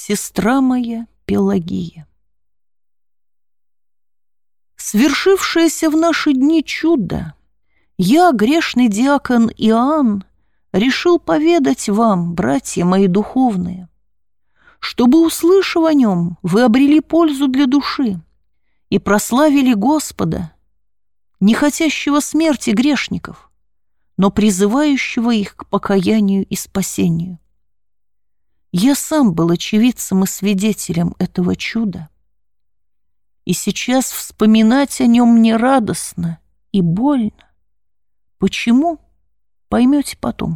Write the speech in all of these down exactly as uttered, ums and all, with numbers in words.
Сестра моя Пелагия. Свершившееся в наши дни чудо я, грешный диакон Иоанн, решил поведать вам, братья мои духовные, чтобы, услышав о нем, вы обрели пользу для души и прославили Господа, не хотящего смерти грешников, но призывающего их к покаянию и спасению. Я сам был очевидцем и свидетелем этого чуда, и сейчас вспоминать о нем мне радостно и больно. Почему? Поймете потом.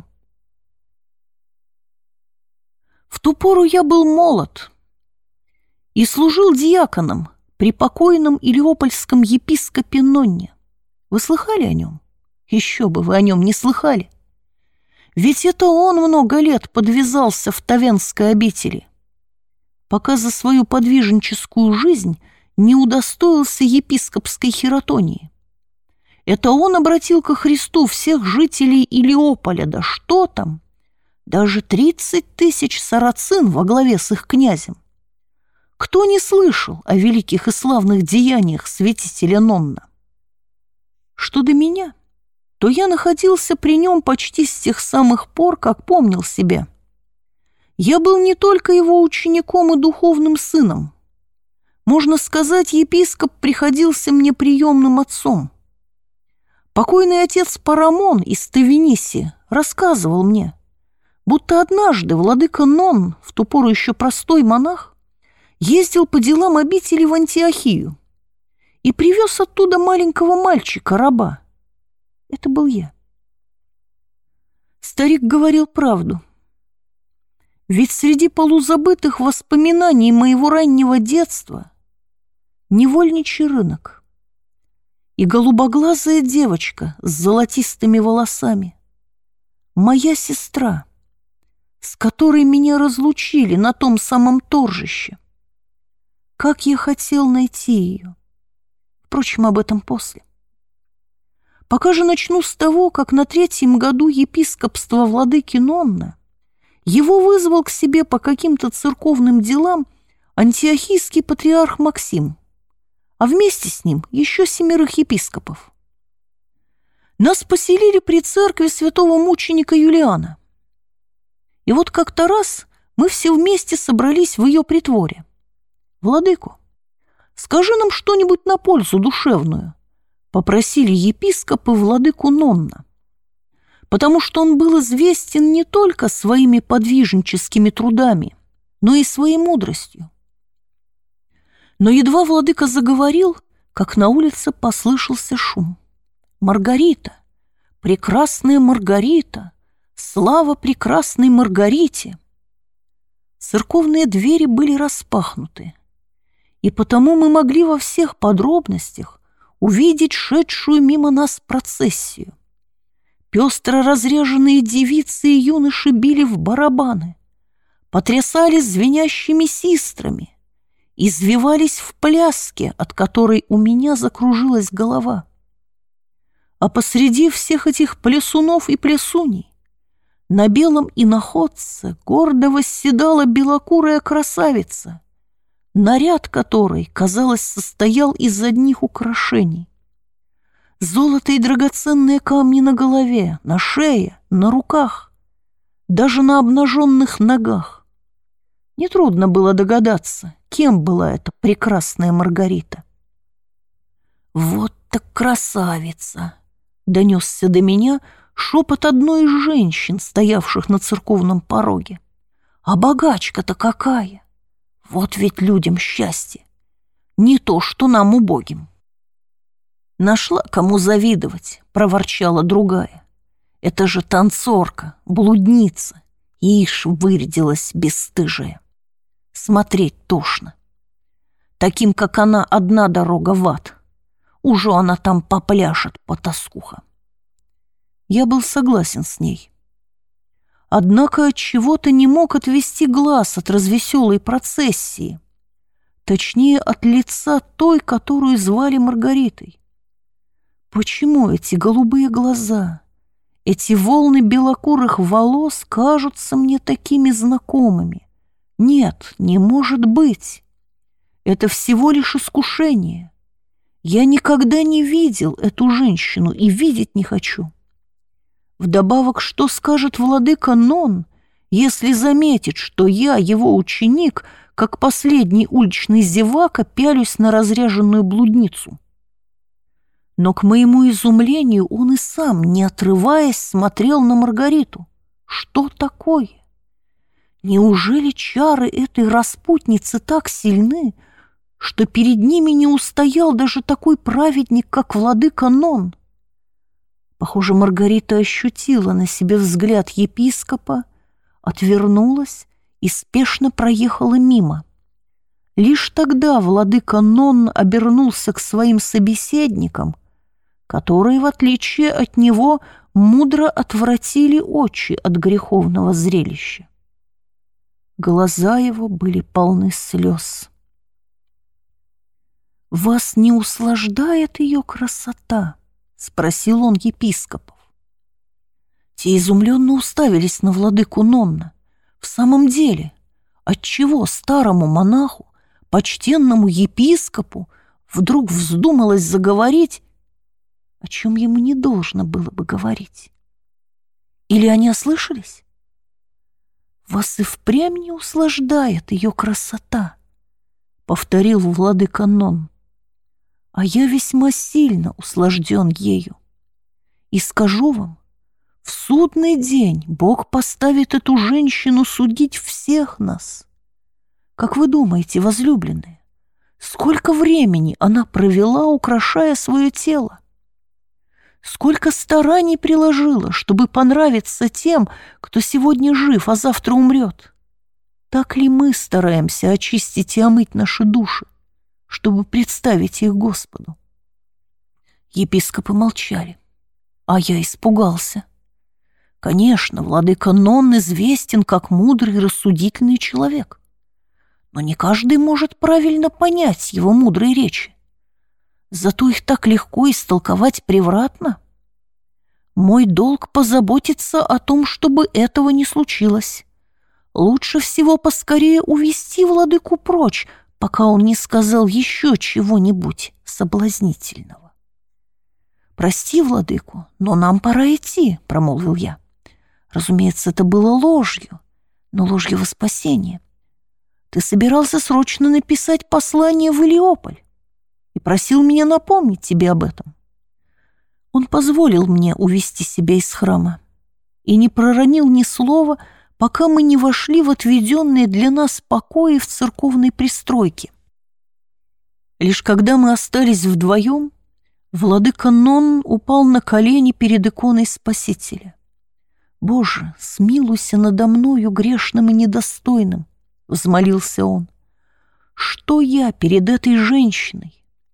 В ту пору я был молод и служил диаконом при покойном илиопольском епископе Нонне. Вы слыхали о нем? Еще бы вы о нем не слыхали. Ведь это он много лет подвязался в Тавенской обители, пока за свою подвижническую жизнь не удостоился епископской хиротонии. Это он обратил ко Христу всех жителей Илиополя, да что там, даже тридцать тысяч сарацин во главе с их князем. Кто не слышал о великих и славных деяниях святителя Нонна? Что до меня, то я находился при нем почти с тех самых пор, как помнил себя. Я был не только его учеником и духовным сыном. Можно сказать, епископ приходился мне приемным отцом. Покойный отец Парамон из Тавениси рассказывал мне, будто однажды владыка Нонн, в ту пору еще простой монах, ездил по делам обители в Антиохию и привез оттуда маленького мальчика-раба. Это был я. Старик говорил правду. Ведь среди полузабытых воспоминаний моего раннего детства невольничий рынок и голубоглазая девочка с золотистыми волосами, моя сестра, с которой меня разлучили на том самом торжище. Как я хотел найти ее. Впрочем, об этом после. Пока же начну с того, как на третьем году епископства владыки Нонна его вызвал к себе по каким-то церковным делам антиохийский патриарх Максим, а вместе с ним еще семерых епископов. Нас поселили при церкви святого мученика Юлиана. И вот как-то раз мы все вместе собрались в ее притворе. «Владыку, скажи нам что-нибудь на пользу душевную», попросили епископы владыку Нонна, потому что он был известен не только своими подвижническими трудами, но и своей мудростью. Но едва владыка заговорил, как на улице послышался шум. «Маргарита! Прекрасная Маргарита! Слава прекрасной Маргарите!» Церковные двери были распахнуты, и потому мы могли во всех подробностях увидеть шедшую мимо нас процессию. Пестро разряженные девицы и юноши били в барабаны, потрясали звенящими систрами, извивались в пляске, от которой у меня закружилась голова. А посреди всех этих плясунов и плясуней на белом иноходце гордо восседала белокурая красавица, наряд которой, казалось, состоял из одних украшений. Золото и драгоценные камни на голове, на шее, на руках, даже на обнаженных ногах. Нетрудно было догадаться, кем была эта прекрасная Маргарита. «Вот так красавица!» — донесся до меня шепот одной из женщин, стоявших на церковном пороге. «А богачка-то какая! Вот ведь людям счастье! Не то, что нам, убогим!» «Нашла, кому завидовать», — проворчала другая. «Это же танцорка, блудница, ишь вырядилась бесстыжая. Смотреть тошно. Таким, как она, одна дорога в ад. Уже она там попляшет, потаскуха». Я был согласен с ней. Однако отчего-то не мог отвести глаз от развеселой процессии, точнее, от лица той, которую звали Маргаритой. Почему эти голубые глаза, эти волны белокурых волос кажутся мне такими знакомыми, Нет, не может быть. Это всего лишь искушение. Я никогда не видел эту женщину и видеть не хочу. Вдобавок, что скажет владыка Нон, если заметит, что я, его ученик, как последний уличный зевака, пялюсь на разряженную блудницу? Но, к моему изумлению, он и сам, не отрываясь, смотрел на Маргариту. Что такое? Неужели чары этой распутницы так сильны, что перед ними не устоял даже такой праведник, как владыка Нон? Похоже, Маргарита ощутила на себе взгляд епископа, отвернулась и спешно проехала мимо. Лишь тогда владыка Нон обернулся к своим собеседникам, которые, в отличие от него, мудро отвратили очи от греховного зрелища. Глаза его были полны слез. «Вас не услаждает ее красота?» — спросил он епископов. Те изумленно уставились на владыку Нонна. В самом деле, отчего старому монаху, почтенному епископу, вдруг вздумалось заговорить, о чем ему не должно было бы говорить? Или они ослышались? «Вас и впрямь не услаждает ее красота», — повторил владыка Нон. «А я весьма сильно услажден ею. И скажу вам, в судный день Бог поставит эту женщину судить всех нас. Как вы думаете, возлюбленные, сколько времени она провела, украшая свое тело? Сколько стараний приложила, чтобы понравиться тем, кто сегодня жив, а завтра умрет? Так ли мы стараемся очистить и омыть наши души, чтобы представить их Господу?» Епископы молчали, а я испугался. Конечно, владыка Нон известен как мудрый и рассудительный человек, но не каждый может правильно понять его мудрые речи. Зато их так легко истолковать превратно. Мой долг позаботиться о том, чтобы этого не случилось. Лучше всего поскорее увести владыку прочь, пока он не сказал еще чего-нибудь соблазнительного. «Прости, владыку, но нам пора идти», — промолвил я. Разумеется, это было ложью, но ложью во спасение. Ты собирался срочно написать послание в Илиополь и просил меня напомнить тебе об этом. Он позволил мне увести себя из храма и не проронил ни слова, пока мы не вошли в отведенные для нас покои в церковной пристройке. Лишь когда мы остались вдвоем, владыка Нон упал на колени перед иконой Спасителя. «Боже, смилуйся надо мною, грешным и недостойным», — взмолился он. «Что я перед этой женщиной?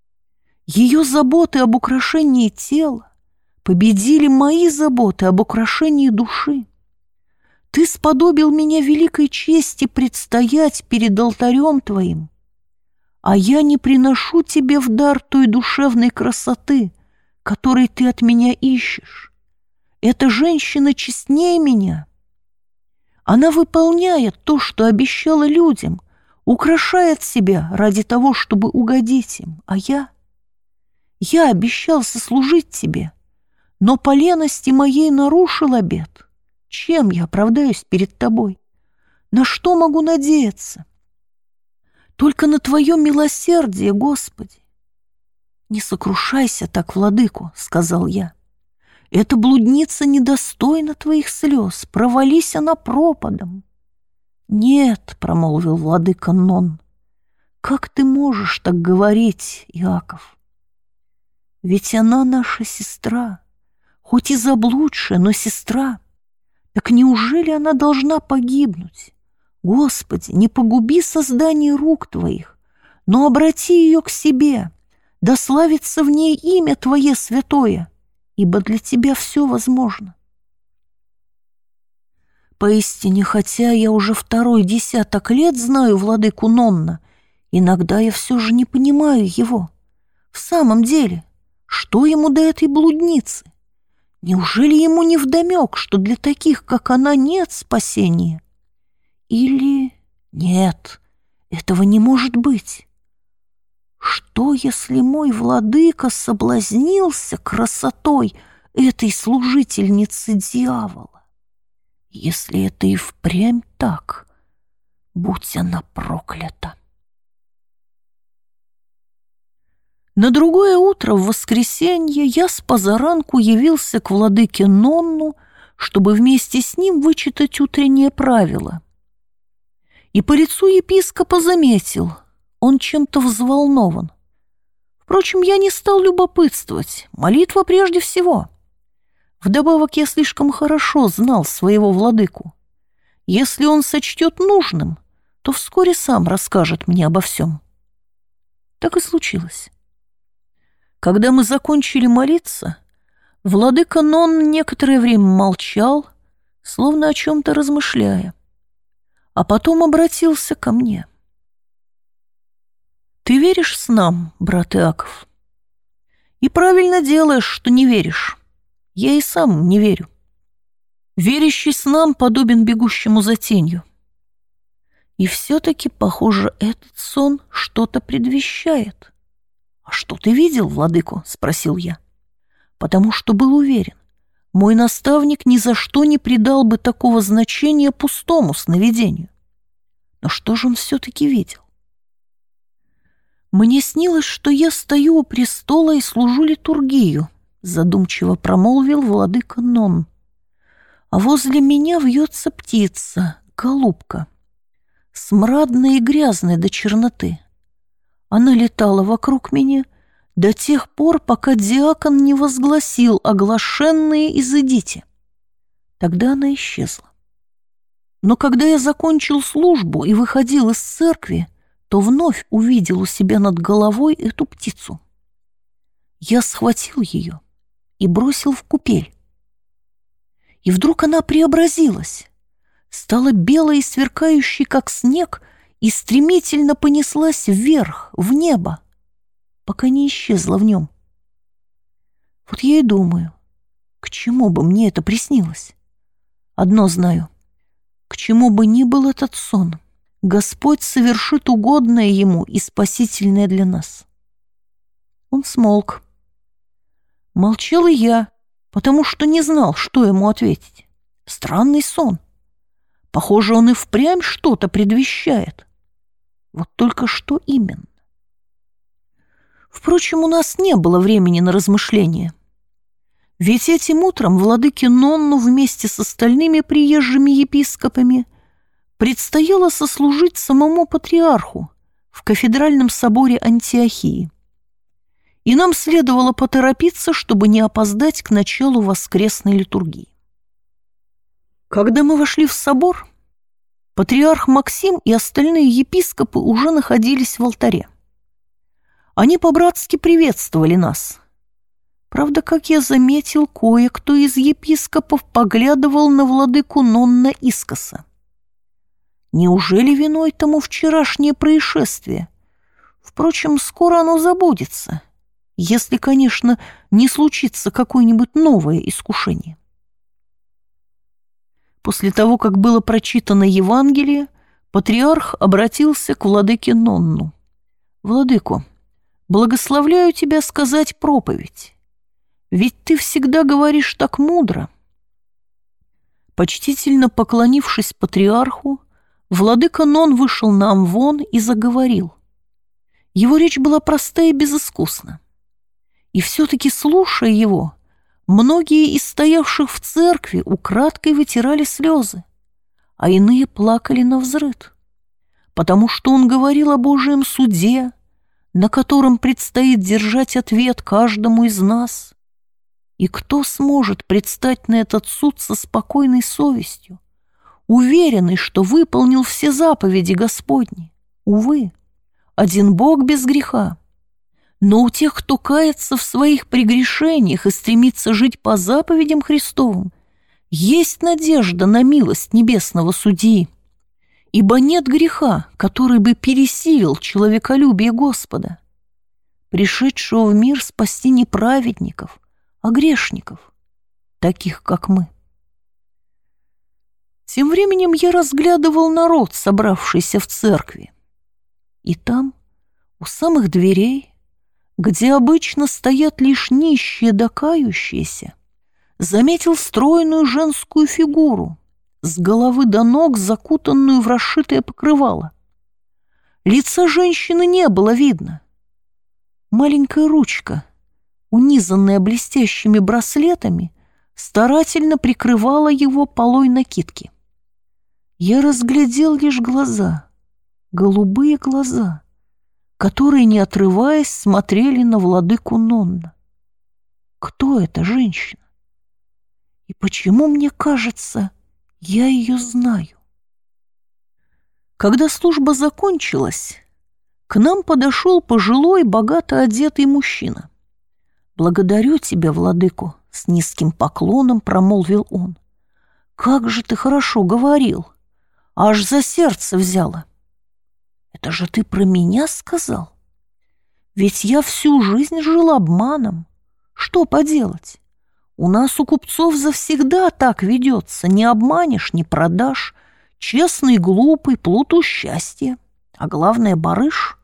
Ее заботы об украшении тела победили мои заботы об украшении души. Ты сподобил меня великой чести предстоять перед алтарем Твоим, а я не приношу Тебе в дар той душевной красоты, которой Ты от меня ищешь. Эта женщина честнее меня. Она выполняет то, что обещала людям, украшает себя ради того, чтобы угодить им, а я... Я обещал сослужить Тебе, но по лености моей нарушил обет. Чем я оправдаюсь перед Тобой? На что могу надеяться? Только на Твое милосердие, Господи. «Не сокрушайся так, владыку», — сказал я. «Эта блудница недостойна Твоих слез, провались она пропадом». «Нет», — промолвил владыка Нон, — «как ты можешь так говорить, Иаков? Ведь она наша сестра, хоть и заблудшая, но сестра. Так неужели она должна погибнуть? Господи, не погуби создание рук Твоих, но обрати ее к себе, да славится в ней имя Твое святое, ибо для Тебя все возможно». Поистине, хотя я уже второй десяток лет знаю владыку Нонна, иногда я все же не понимаю его. В самом деле, что ему до этой блудницы? Неужели ему невдомек, что для таких, как она, нет спасения? Или... Нет, этого не может быть. Что, если мой владыка соблазнился красотой этой служительницы дьявола? Если это и впрямь так, будь она проклята. На другое утро, в воскресенье, я с позаранку явился к владыке Нонну, чтобы вместе с ним вычитать утреннее правило. И по лицу епископа заметил, он чем-то взволнован. Впрочем, я не стал любопытствовать, молитва прежде всего. Вдобавок я слишком хорошо знал своего владыку. Если он сочтет нужным, то вскоре сам расскажет мне обо всем. Так и случилось. Когда мы закончили молиться, владыка Нонн некоторое время молчал, словно о чем-то размышляя, а потом обратился ко мне. «Ты веришь снам, брат Иаков? И правильно делаешь, что не веришь. Я и сам не верю. Верящий снам подобен бегущему за тенью. И все-таки, похоже, этот сон что-то предвещает». «А что ты видел, владыко?» — спросил я. Потому что был уверен, мой наставник ни за что не придал бы такого значения пустому сновидению. Но что же он все-таки видел? «Мне снилось, что я стою у престола и служу литургию», — задумчиво промолвил владыка Нонн. «А возле меня вьется птица, голубка, смрадная и грязная до черноты. Она летала вокруг меня до тех пор, пока диакон не возгласил оглашенные «изыдите». Тогда она исчезла. Но когда я закончил службу и выходил из церкви, то вновь увидел у себя над головой эту птицу. Я схватил ее и бросил в купель. И вдруг она преобразилась, стала белой и сверкающей, как снег, и стремительно понеслась вверх, в небо, пока не исчезла в нем. Вот я и думаю, к чему бы мне это приснилось? Одно знаю, к чему бы ни был этот сон, Господь совершит угодное ему и спасительное для нас. Он смолк. Молчал и я, потому что не знал, что ему ответить. Странный сон. Похоже, он и впрямь что-то предвещает. Вот только что именно? Впрочем, у нас не было времени на размышления. Ведь этим утром владыке Нонну вместе с остальными приезжими епископами предстояло сослужить самому патриарху в кафедральном соборе Антиохии. И нам следовало поторопиться, чтобы не опоздать к началу воскресной литургии. Когда мы вошли в собор, патриарх Максим и остальные епископы уже находились в алтаре. Они по-братски приветствовали нас. Правда, как я заметил, кое-кто из епископов поглядывал на владыку Нонна искоса. Неужели виной тому вчерашнее происшествие? Впрочем, скоро оно забудется, если, конечно, не случится какое-нибудь новое искушение. После того, как было прочитано Евангелие, патриарх обратился к владыке Нонну. «Владыко, благословляю тебя сказать проповедь, ведь ты всегда говоришь так мудро». Почтительно поклонившись патриарху, владыка Нонн вышел на амвон и заговорил. Его речь была проста и безыскусна. И все-таки, слушая его, многие из стоявших в церкви украдкой вытирали слезы, а иные плакали навзрыд, потому что он говорил о Божьем суде, на котором предстоит держать ответ каждому из нас. И кто сможет предстать на этот суд со спокойной совестью, уверенный, что выполнил все заповеди Господни? Увы, один Бог без греха. Но у тех, кто кается в своих прегрешениях и стремится жить по заповедям Христовым, есть надежда на милость небесного судьи. Ибо нет греха, который бы пересилил человеколюбие Господа, пришедшего в мир спасти не праведников, а грешников, таких как мы. Тем временем я разглядывал народ, собравшийся в церкви. И там, у самых дверей, где обычно стоят лишь нищие да кающиеся, заметил стройную женскую фигуру, с головы до ног закутанную в расшитое покрывало. Лица женщины не было видно. Маленькая ручка, унизанная блестящими браслетами, старательно прикрывала его полой накидки. Я разглядел лишь глаза, голубые глаза, которые, не отрываясь, смотрели на владыку Нонна. Кто эта женщина? И почему мне кажется, я ее знаю? Когда служба закончилась, к нам подошел пожилой, богато одетый мужчина. «Благодарю тебя, владыку», — с низким поклоном промолвил он. «Как же ты хорошо говорил, аж за сердце взяло». «Это же ты про меня сказал? Ведь я всю жизнь жил обманом. Что поделать? У нас у купцов завсегда так ведется. Не обманешь, не продашь. Честный, глупый, плуту счастья. А главное, барыш.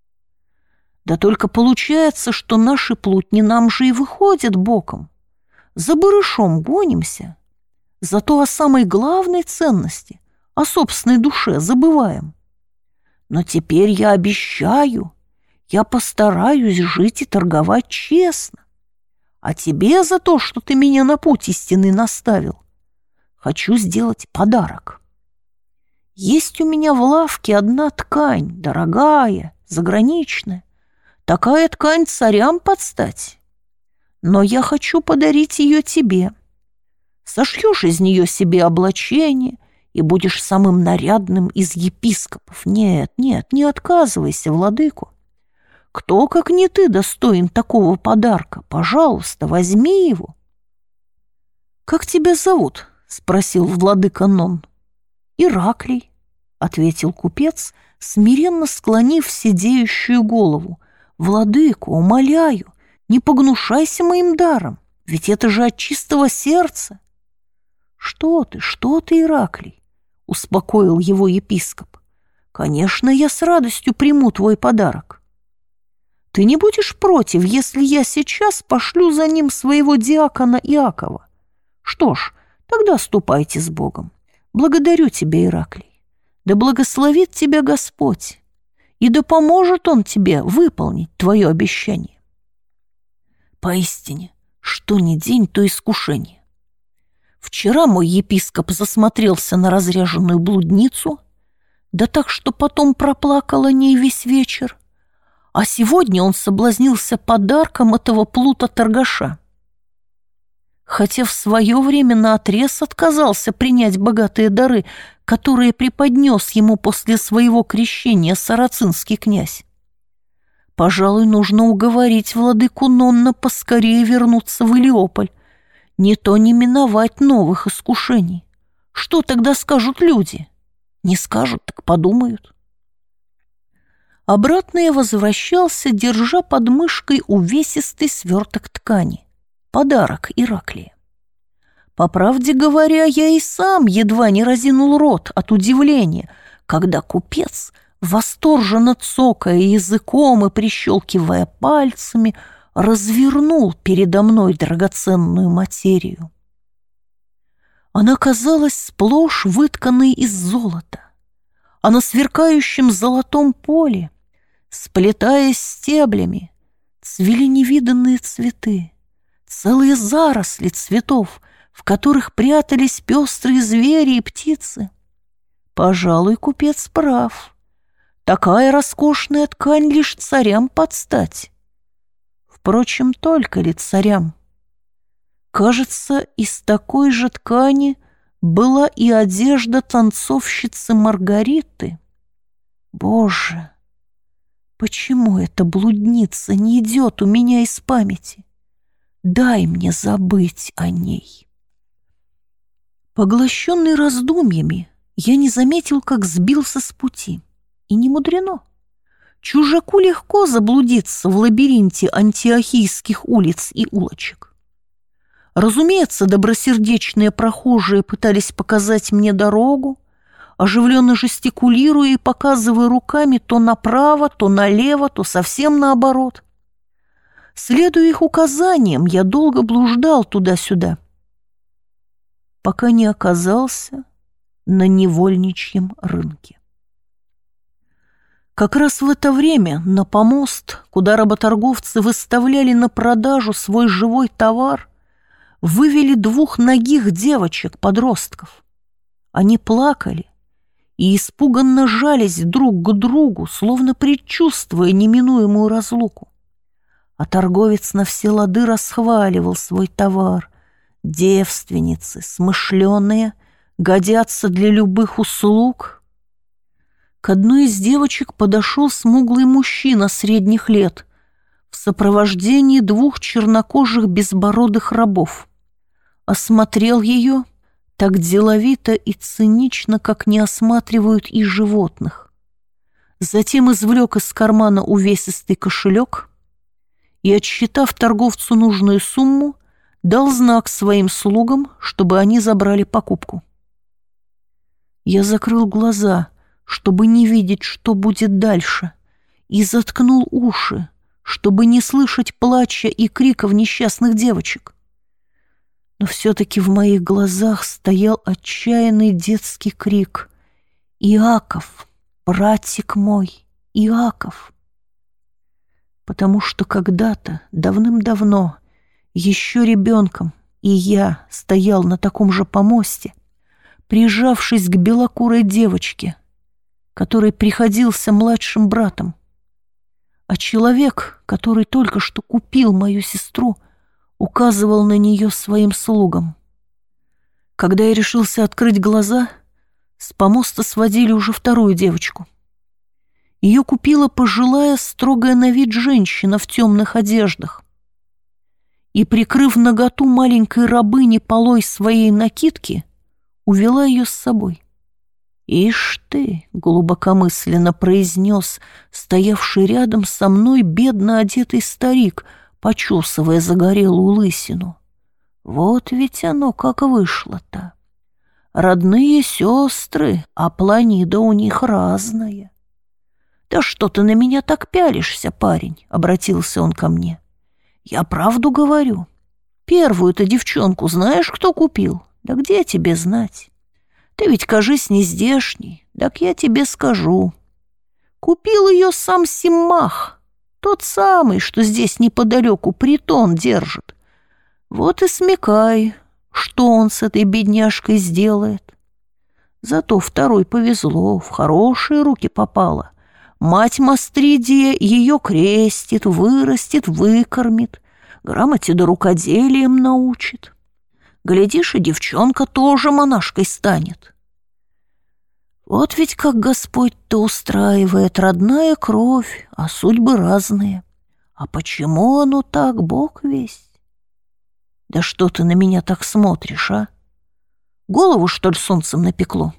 Да только получается, что наши плутни нам же и выходят боком. За барышом гонимся. Зато о самой главной ценности, о собственной душе забываем. Но теперь я обещаю, я постараюсь жить и торговать честно. А тебе за то, что ты меня на путь истины наставил, хочу сделать подарок. Есть у меня в лавке одна ткань, дорогая, заграничная. Такая ткань царям подстать. Но я хочу подарить ее тебе. Сошьешь из нее себе облачение и будешь самым нарядным из епископов. Нет, нет, не отказывайся, владыку. Кто, как не ты, достоин такого подарка? Пожалуйста, возьми его. «Как тебя зовут?» — спросил владыка Нон. «Ираклий», — ответил купец, смиренно склонив седеющую голову. «Владыку, умоляю, не погнушайся моим даром, ведь это же от чистого сердца». «Что ты, что ты, Ираклий?» — успокоил его епископ. «Конечно, я с радостью приму твой подарок. Ты не будешь против, если я сейчас пошлю за ним своего диакона Иакова? Что ж, тогда ступайте с Богом. Благодарю тебя, Ираклий. Да благословит тебя Господь, и да поможет Он тебе выполнить твое обещание». Поистине, что ни день, то искушение. Вчера мой епископ засмотрелся на разряженную блудницу, да так, что потом проплакал о ней весь вечер. А сегодня он соблазнился подарком этого плута-торгаша. Хотя в свое время наотрез отказался принять богатые дары, которые преподнес ему после своего крещения сарацинский князь. Пожалуй, нужно уговорить владыку Нонна поскорее вернуться в Илиополь. Не то не миновать новых искушений. Что тогда скажут люди? Не скажут, так подумают. Обратно я возвращался, держа под мышкой увесистый сверток ткани. Подарок Ираклия. По правде говоря, я и сам едва не разинул рот от удивления, когда купец, восторженно цокая языком и прищелкивая пальцами, развернул передо мной драгоценную материю. Она казалась сплошь вытканной из золота, а на сверкающем золотом поле, сплетаясь стеблями, цвели невиданные цветы, целые заросли цветов, в которых прятались пестрые звери и птицы. Пожалуй, купец прав. Такая роскошная ткань лишь царям подстать. Впрочем, только ли царям? Кажется, из такой же ткани была и одежда танцовщицы Маргариты. Боже, почему эта блудница не идет у меня из памяти? Дай мне забыть о ней. Поглощенный раздумьями, я не заметил, как сбился с пути. И не мудрено. Чужаку легко заблудиться в лабиринте антиохийских улиц и улочек. Разумеется, добросердечные прохожие пытались показать мне дорогу, оживленно жестикулируя и показывая руками то направо, то налево, то совсем наоборот. Следуя их указаниям, я долго блуждал туда-сюда, пока не оказался на невольничьем рынке. Как раз в это время на помост, куда работорговцы выставляли на продажу свой живой товар, вывели двух нагих девочек-подростков. Они плакали и испуганно жались друг к другу, словно предчувствуя неминуемую разлуку. А торговец на все лады расхваливал свой товар. Девственницы, смышленые, годятся для любых услуг. К одной из девочек подошел смуглый мужчина средних лет в сопровождении двух чернокожих безбородых рабов. Осмотрел ее так деловито и цинично, как не осматривают и животных. Затем извлек из кармана увесистый кошелек и, отсчитав торговцу нужную сумму, дал знак своим слугам, чтобы они забрали покупку. Я закрыл глаза, чтобы не видеть, что будет дальше, и заткнул уши, чтобы не слышать плача и криков несчастных девочек. Но все-таки в моих глазах стоял отчаянный детский крик: «Иаков, братик мой, Иаков!» Потому что когда-то, давным-давно, еще ребенком, и я стоял на таком же помосте, прижавшись к белокурой девочке, который приходился младшим братом. А человек, который только что купил мою сестру, указывал на нее своим слугам. Когда я решился открыть глаза, с помоста сводили уже вторую девочку. Ее купила пожилая, строгая на вид женщина в темных одеждах. И, прикрыв наготу маленькой рабыни полой своей накидки, увела ее с собой. «Ишь ты!» — глубокомысленно произнес стоявший рядом со мной бедно одетый старик, почесывая загорелую лысину. «Вот ведь оно как вышло-то! Родные сестры, а планида у них разная!» «Да что ты на меня так пялишься, парень?» — обратился он ко мне. «Я правду говорю. Первую-то девчонку знаешь, кто купил? Да где тебе знать? Ты ведь, кажись, не здешний, так я тебе скажу. Купил ее сам Симмах, тот самый, что здесь неподалеку притон держит. Вот и смекай, что он с этой бедняжкой сделает. Зато второй повезло, в хорошие руки попала. Мать Мастридия ее крестит, вырастет, выкормит, грамоте да рукоделием научит. Глядишь, и девчонка тоже монашкой станет. Вот ведь как Господь-то устраивает, родная кровь, а судьбы разные. А почему оно так, Бог весть? Да что ты на меня так смотришь, а? Голову, что ли, солнцем напекло?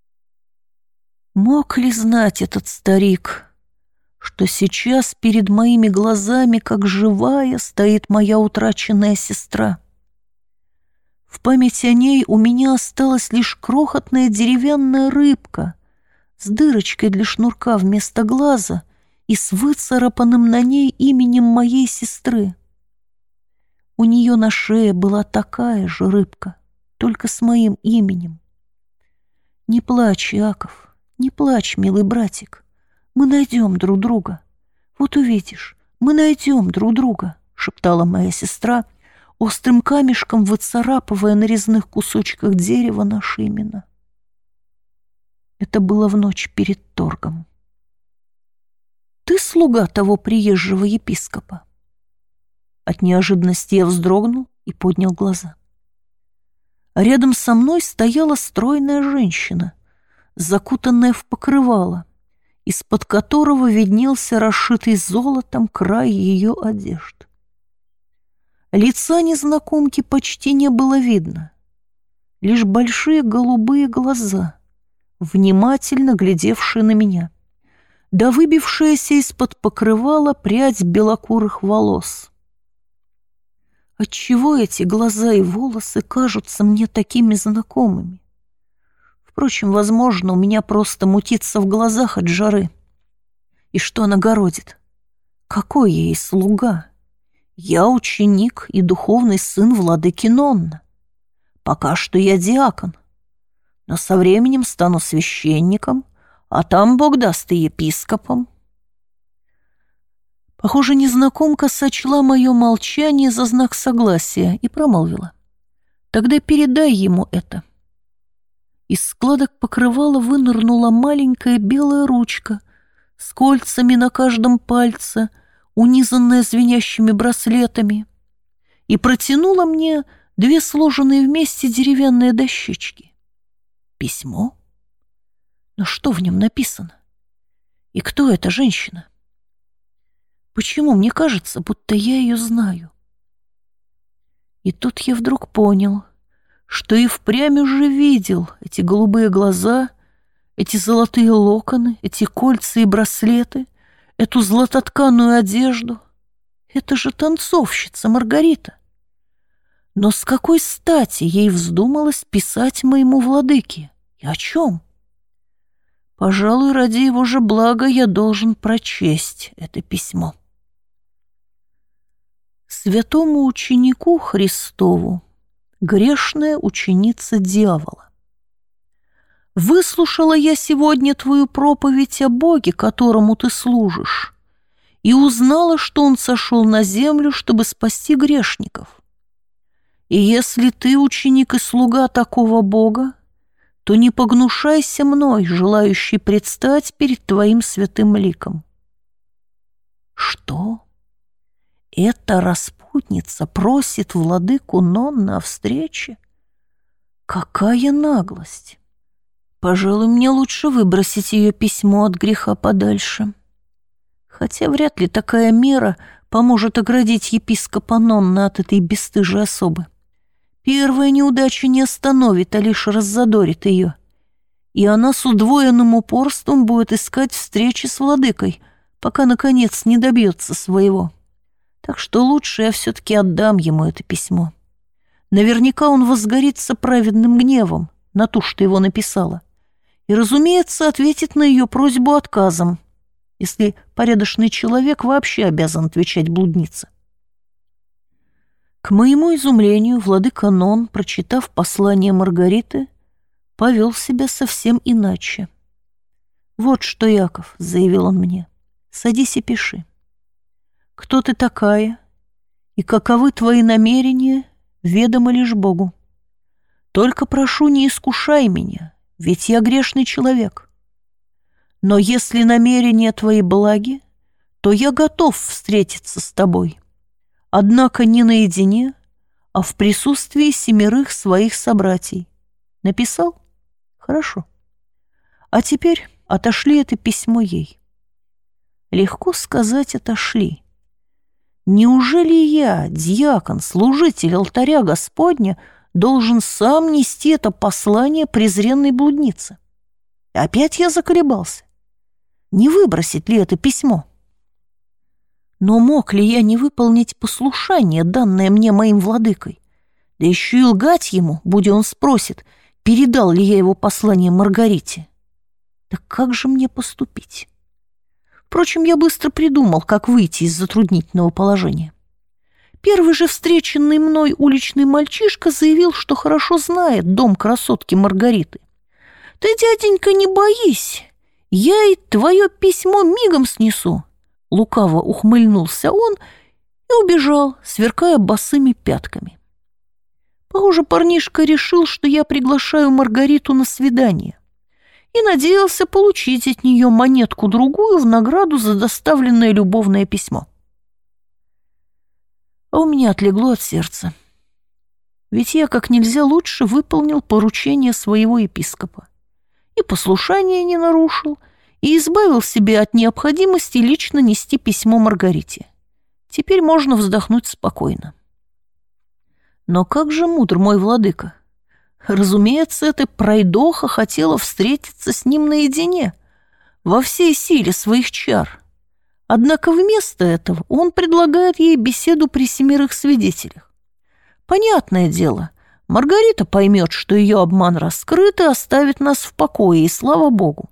Мог ли знать этот старик, что сейчас перед моими глазами, как живая, стоит моя утраченная сестра? В памяти о ней у меня осталась лишь крохотная деревянная рыбка с дырочкой для шнурка вместо глаза и с выцарапанным на ней именем моей сестры. У нее на шее была такая же рыбка, только с моим именем. Не плачь, Иаков, не плачь, милый братик. Мы найдем друг друга. Вот увидишь, мы найдем друг друга, шептала моя сестра, острым камешком выцарапывая на резных кусочках дерева наши имена. Это было в ночь перед торгом. «Ты слуга того приезжего епископа?» От неожиданности я вздрогнул и поднял глаза. Рядом со мной стояла стройная женщина, закутанная в покрывало, из-под которого виднелся расшитый золотом край ее одежд. Лица незнакомки почти не было видно, лишь большие голубые глаза, внимательно глядевшие на меня, да выбившаяся из-под покрывала прядь белокурых волос. Отчего эти глаза и волосы кажутся мне такими знакомыми? Впрочем, возможно, у меня просто мутится в глазах от жары. И что она городит? Какой я ей слуга? Я ученик и духовный сын владыки Нонна. Пока что я диакон, но со временем стану священником, а там Бог даст и епископом. Похоже, незнакомка сочла мое молчание за знак согласия и промолвила: «Тогда передай ему это». Из складок покрывала вынырнула маленькая белая ручка с кольцами на каждом пальце, унизанная звенящими браслетами, и протянула мне две сложенные вместе деревянные дощечки. Письмо? Но что в нем написано? И кто эта женщина? Почему мне кажется, будто я ее знаю? И тут я вдруг понял, что и впрямь уже видел эти голубые глаза, эти золотые локоны, эти кольца и браслеты, эту златотканую одежду. Это же танцовщица Маргарита. Но с какой стати ей вздумалось писать моему владыке? И о чем? Пожалуй, ради его же блага я должен прочесть это письмо. Святому ученику Христову, грешная ученица дьявола. Выслушала я сегодня твою проповедь о Боге, которому ты служишь, и узнала, что Он сошел на землю, чтобы спасти грешников. И если ты ученик и слуга такого Бога, то не погнушайся мной, желающий предстать перед твоим святым ликом. Что? Эта распутница просит владыку Нонна о встрече? Какая наглость! Пожалуй, мне лучше выбросить ее письмо от греха подальше. Хотя вряд ли такая мера поможет оградить епископа Нонна от этой бесстыжей особы. Первая неудача не остановит, а лишь раззадорит ее, и она с удвоенным упорством будет искать встречи с владыкой, пока, наконец, не добьется своего. Так что лучше я все-таки отдам ему это письмо. Наверняка он возгорится праведным гневом на ту, что его написала, и, разумеется, ответит на ее просьбу отказом, если порядочный человек вообще обязан отвечать блуднице. К моему изумлению, владыка Нон, прочитав послание Маргариты, повел себя совсем иначе. «Вот что, Яков», — заявил он мне, — «садись и пиши. Кто ты такая и каковы твои намерения, ведомо лишь Богу. Только прошу, не искушай меня, ведь я грешный человек. Но если намерения твои благи, то я готов встретиться с тобой, однако не наедине, а в присутствии семерых своих собратьей. Написал? Хорошо. А теперь отошли это письмо ей». Легко сказать «отошли». Неужели я, диакон, служитель алтаря Господня, должен сам нести это послание презренной блуднице? Опять я заколебался. Не выбросить ли это письмо? Но мог ли я не выполнить послушание, данное мне моим владыкой? Да еще и лгать ему, будь он спросит, передал ли я его послание Маргарите. Так как же мне поступить? Впрочем, я быстро придумал, как выйти из затруднительного положения. Первый же встреченный мной уличный мальчишка заявил, что хорошо знает дом красотки Маргариты. «Ты, дяденька, не боись, я и твое письмо мигом снесу». Лукаво ухмыльнулся он и убежал, сверкая босыми пятками. Похоже, парнишка решил, что я приглашаю Маргариту на свидание, и надеялся получить от нее монетку-другую в награду за доставленное любовное письмо. А у меня отлегло от сердца. Ведь я как нельзя лучше выполнил поручение своего епископа, и послушание не нарушил, и избавил себя от необходимости лично нести письмо Маргарите. Теперь можно вздохнуть спокойно. Но как же мудр мой владыка! Разумеется, эта пройдоха хотела встретиться с ним наедине, во всей силе своих чар. Однако вместо этого он предлагает ей беседу при семерых свидетелях. Понятное дело, Маргарита поймет, что ее обман раскрыт и оставит нас в покое, и слава богу.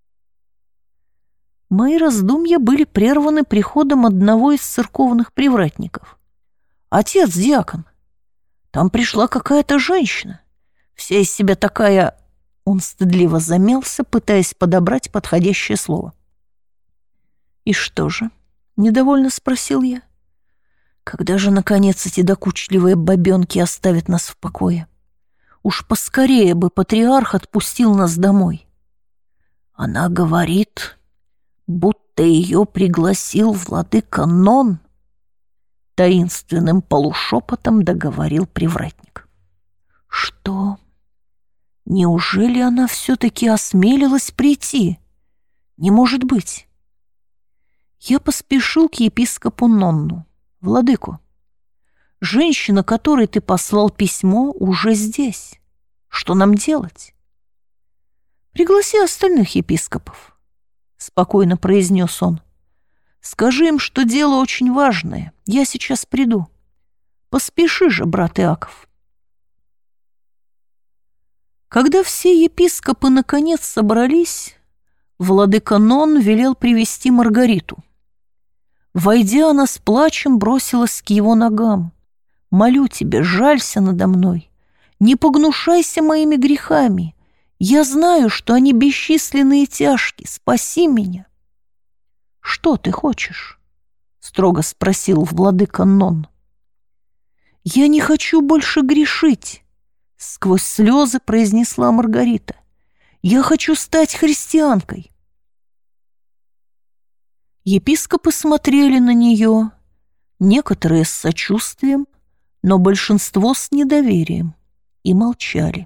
Мои раздумья были прерваны приходом одного из церковных привратников. «Отец диакон, там пришла какая-то женщина, вся из себя такая...» Он стыдливо замялся, пытаясь подобрать подходящее слово. «И что же?» — недовольно спросил я. «Когда же, наконец, эти докучливые бабенки оставят нас в покое? Уж поскорее бы патриарх отпустил нас домой». «Она говорит, будто ее пригласил владыка Нон», — таинственным полушепотом договорил привратник. «Что? Неужели она все-таки осмелилась прийти? Не может быть!» Я поспешил к епископу Нонну. «Владыко, женщина, которой ты послал письмо, уже здесь. Что нам делать?» «Пригласи остальных епископов», — спокойно произнес он. «Скажи им, что дело очень важное. Я сейчас приду. Поспеши же, брат Иаков». Когда все епископы наконец собрались, владыка Нон велел привести Маргариту. Войдя, она с плачем бросилась к его ногам. «Молю тебя, жалься надо мной, не погнушайся моими грехами. Я знаю, что они бесчисленны и тяжки. Спаси меня». «Что ты хочешь?» — строго спросил владыка Нон. «Я не хочу больше грешить», — сквозь слезы произнесла Маргарита. «Я хочу стать христианкой». Епископы смотрели на нее, некоторые с сочувствием, но большинство с недоверием, и молчали.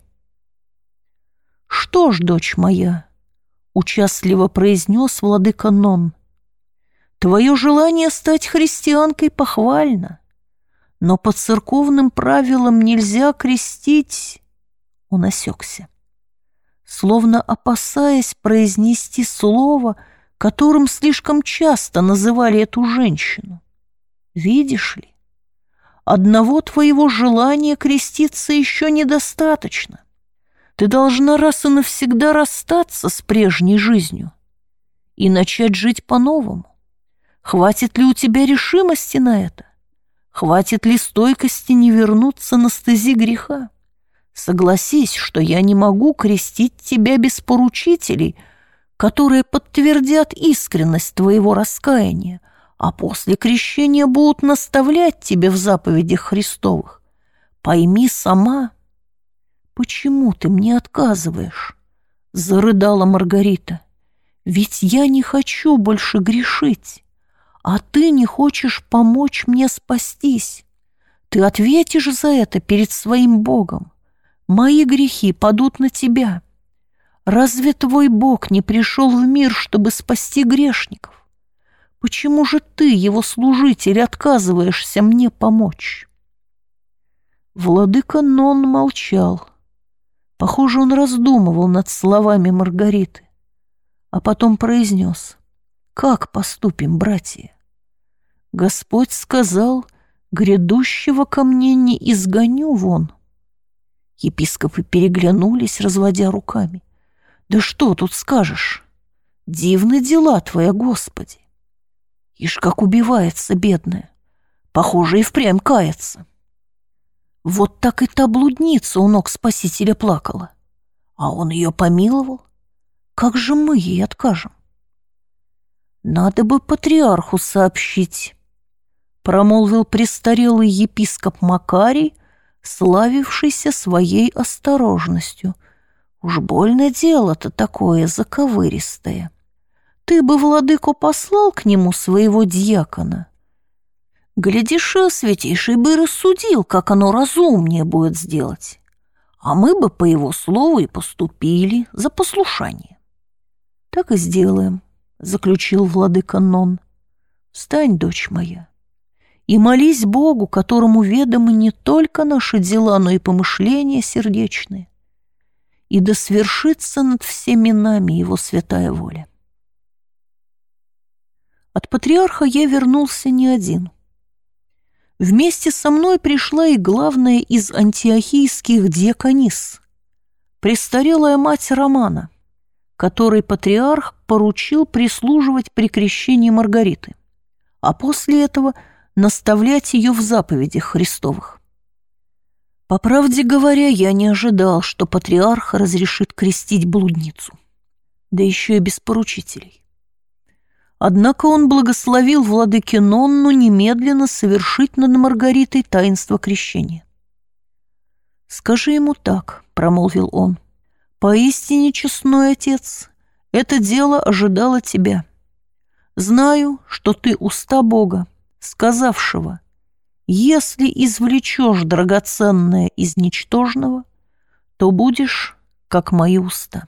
«Что ж, дочь моя», — участливо произнес владыка Нон, — «твое желание стать христианкой похвально, но по церковным правилам нельзя крестить...» Он осекся, словно опасаясь произнести слово, которым слишком часто называли эту женщину. «Видишь ли, одного твоего желания креститься еще недостаточно. Ты должна раз и навсегда расстаться с прежней жизнью и начать жить по-новому. Хватит ли у тебя решимости на это? Хватит ли стойкости не вернуться на стези греха? Согласись, что я не могу крестить тебя без поручителей, которые подтвердят искренность твоего раскаяния, а после крещения будут наставлять тебя в заповедях Христовых. Пойми сама». «Почему ты мне отказываешь?» — зарыдала Маргарита. «Ведь я не хочу больше грешить, а ты не хочешь помочь мне спастись. Ты ответишь за это перед своим Богом. Мои грехи падут на тебя. Разве твой Бог не пришел в мир, чтобы спасти грешников? Почему же ты, его служитель, отказываешься мне помочь?» Владыка Нон молчал. Похоже, он раздумывал над словами Маргариты, а потом произнес: «Как поступим, братья? Господь сказал, грядущего ко мне не изгоню вон». Епископы переглянулись, разводя руками. «Да что тут скажешь? Дивны дела твои, Господи! Ишь, как убивается бедная! Похоже, и впрямь кается. Вот так и та блудница у ног Спасителя плакала, а он ее помиловал. Как же мы ей откажем?» «Надо бы патриарху сообщить», — промолвил престарелый епископ Макарий, славившийся своей осторожностью. «Уж больно дело-то такое заковыристое. Ты бы, владыко, послал к нему своего дьякона. Глядишь, святейший бы рассудил, как оно разумнее будет сделать, а мы бы по его слову и поступили за послушание». «Так и сделаем», — заключил владыка Нон. «Встань, дочь моя, и молись Богу, которому ведомы не только наши дела, но и помышления сердечные, и да свершится над всеми нами его святая воля». От патриарха я вернулся не один. Вместе со мной пришла и главная из антиохийских диаконис, престарелая мать Романа, которой патриарх поручил прислуживать при крещении Маргариты, а после этого наставлять ее в заповедях Христовых. По правде говоря, я не ожидал, что патриарх разрешит крестить блудницу, да еще и без поручителей. Однако он благословил владыке Нонну немедленно совершить над Маргаритой таинство крещения. «Скажи ему так», — промолвил он, — «поистине, честной отец, это дело ожидало тебя. Знаю, что ты уста Бога, сказавшего: если извлечешь драгоценное из ничтожного, то будешь, как мои уста».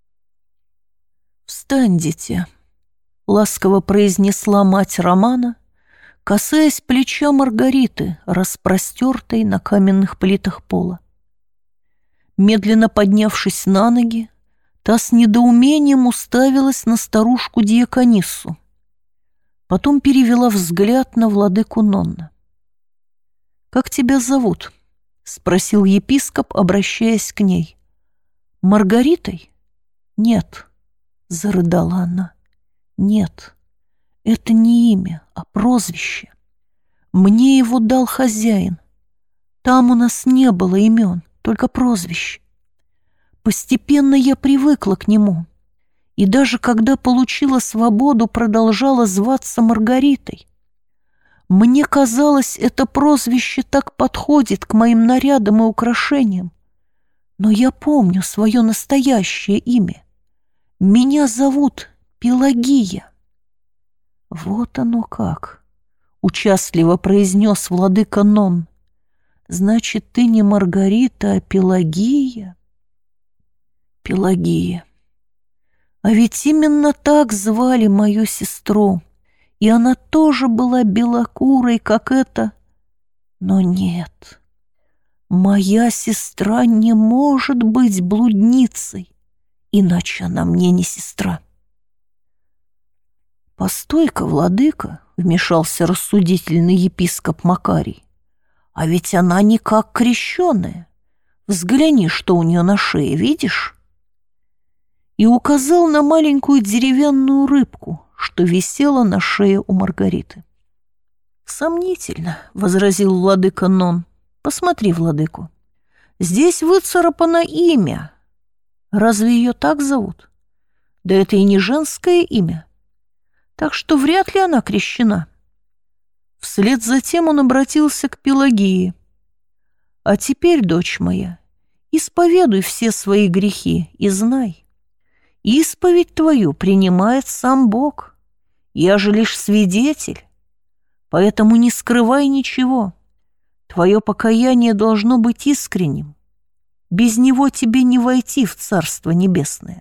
«Встань, дитя», — ласково произнесла мать Романа, касаясь плеча Маргариты, распростертой на каменных плитах пола. Медленно поднявшись на ноги, та с недоумением уставилась на старушку-диакониссу, потом перевела взгляд на владыку Нонна. «Как тебя зовут?» — спросил епископ, обращаясь к ней. «Маргаритой?» «Нет», — зарыдала она. «Нет, это не имя, а прозвище. Мне его дал хозяин. Там у нас не было имен, только прозвище. Постепенно я привыкла к нему, и даже когда получила свободу, продолжала зваться Маргаритой. Мне казалось, это прозвище так подходит к моим нарядам и украшениям, но я помню свое настоящее имя. Меня зовут Пелагия». «Вот оно как», — участливо произнес владыка Нон. «Значит, ты не Маргарита, а Пелагия?» «Пелагия. А ведь именно так звали мою сестру, и она тоже была белокурой, как эта. Но нет, моя сестра не может быть блудницей, иначе она мне не сестра». «Постой-ка, владыка», — вмешался рассудительный епископ Макарий, «а ведь она не как крещеная. Взгляни, что у нее на шее, видишь?» И указал на маленькую деревянную рыбку, что висела на шее у Маргариты. «Сомнительно», — возразил владыка Нон. «Посмотри, владыку, здесь выцарапано имя. Разве ее так зовут? Да это и не женское имя. Так что вряд ли она крещена». Вслед за тем он обратился к Пелагии. «А теперь, дочь моя, исповедуй все свои грехи и знай, исповедь твою принимает сам Бог. Я же лишь свидетель, поэтому не скрывай ничего. Твое покаяние должно быть искренним. Без него тебе не войти в Царство Небесное».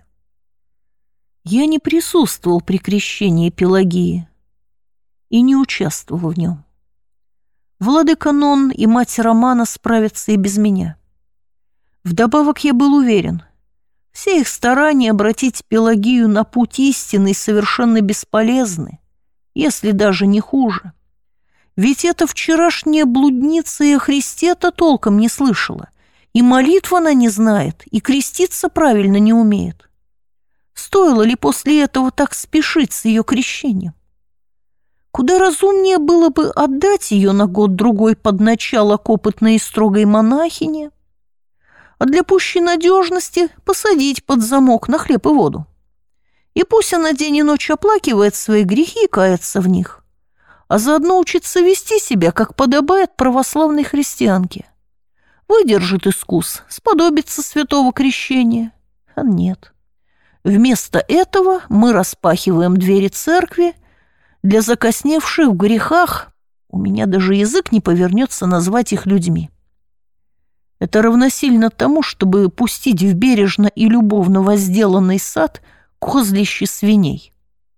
Я не присутствовал при крещении Пелагии и не участвовал в нем. Владыка Нон и мать Романа справятся и без меня. Вдобавок я был уверен, все их старания обратить Пелагию на путь истины совершенно бесполезны, если даже не хуже. Ведь эта вчерашняя блудница и о Христе-то толком не слышала, и молитв она не знает, и креститься правильно не умеет. Стоило ли после этого так спешить с ее крещением? Куда разумнее было бы отдать ее на год-другой под начало к опытной и строгой монахине, а для пущей надежности посадить под замок на хлеб и воду. И пусть она день и ночь оплакивает свои грехи и кается в них, а заодно учится вести себя, как подобает православной христианке. Выдержит искус, сподобится святого крещения. А нет. Вместо этого мы распахиваем двери церкви для закосневших в грехах, у меня даже язык не повернется назвать их людьми. Это равносильно тому, чтобы пустить в бережно и любовно возделанный сад козлища свиней.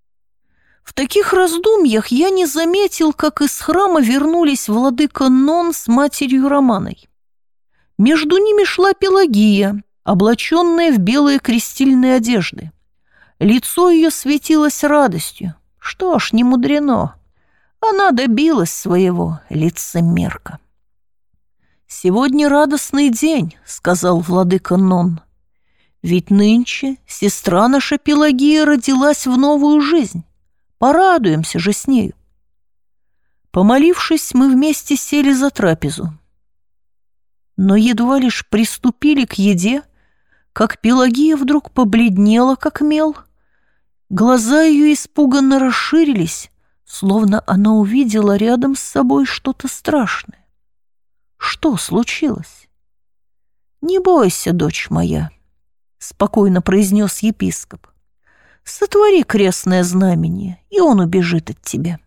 В таких раздумьях я не заметил, как из храма вернулись владыка Нон с матерью Романой. Между ними шла Пелагия, облаченная в белые крестильные одежды. Лицо ее светилось радостью. Что ж, не мудрено. Она добилась своего, лицемерка. «Сегодня радостный день», — сказал владыка Нон. «Ведь нынче сестра наша Пелагия родилась в новую жизнь. Порадуемся же с нею». Помолившись, мы вместе сели за трапезу. Но едва лишь приступили к еде, как Пелагия вдруг побледнела, как мел. Глаза ее испуганно расширились, словно она увидела рядом с собой что-то страшное. Что случилось? «Не бойся, дочь моя», — спокойно произнес епископ. «Сотвори крестное знамение, и он убежит от тебя».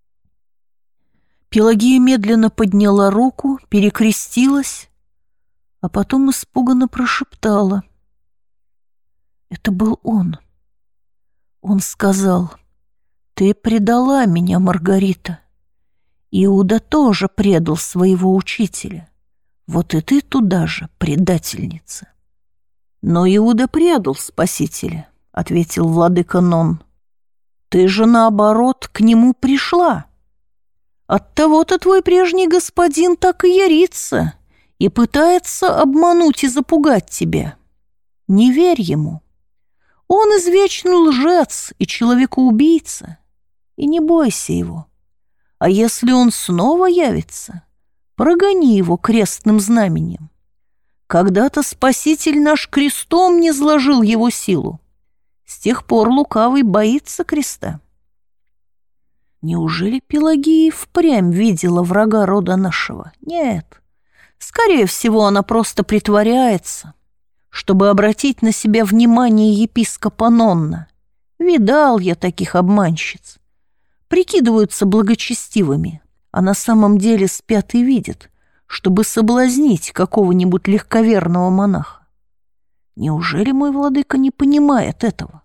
Пелагия медленно подняла руку, перекрестилась, а потом испуганно прошептала. Это был он. Он сказал: «Ты предала меня, Маргарита. Иуда тоже предал своего учителя. Вот и ты туда же, предательница». «Но Иуда предал Спасителя», — ответил владыка Нон. «Ты же, наоборот, к нему пришла. Оттого-то твой прежний господин так и ярится и пытается обмануть и запугать тебя. Не верь ему. Он извечный лжец и человекоубийца, и не бойся его. А если он снова явится, прогони его крестным знаменем. Когда-то Спаситель наш крестом не сложил его силу. С тех пор лукавый боится креста». Неужели Пелагия впрямь видела врага рода нашего? Нет. Скорее всего, она просто притворяется, чтобы обратить на себя внимание епископа Нонна. Видал я таких обманщиц. Прикидываются благочестивыми, а на самом деле спят и видят, чтобы соблазнить какого-нибудь легковерного монаха. Неужели мой владыка не понимает этого?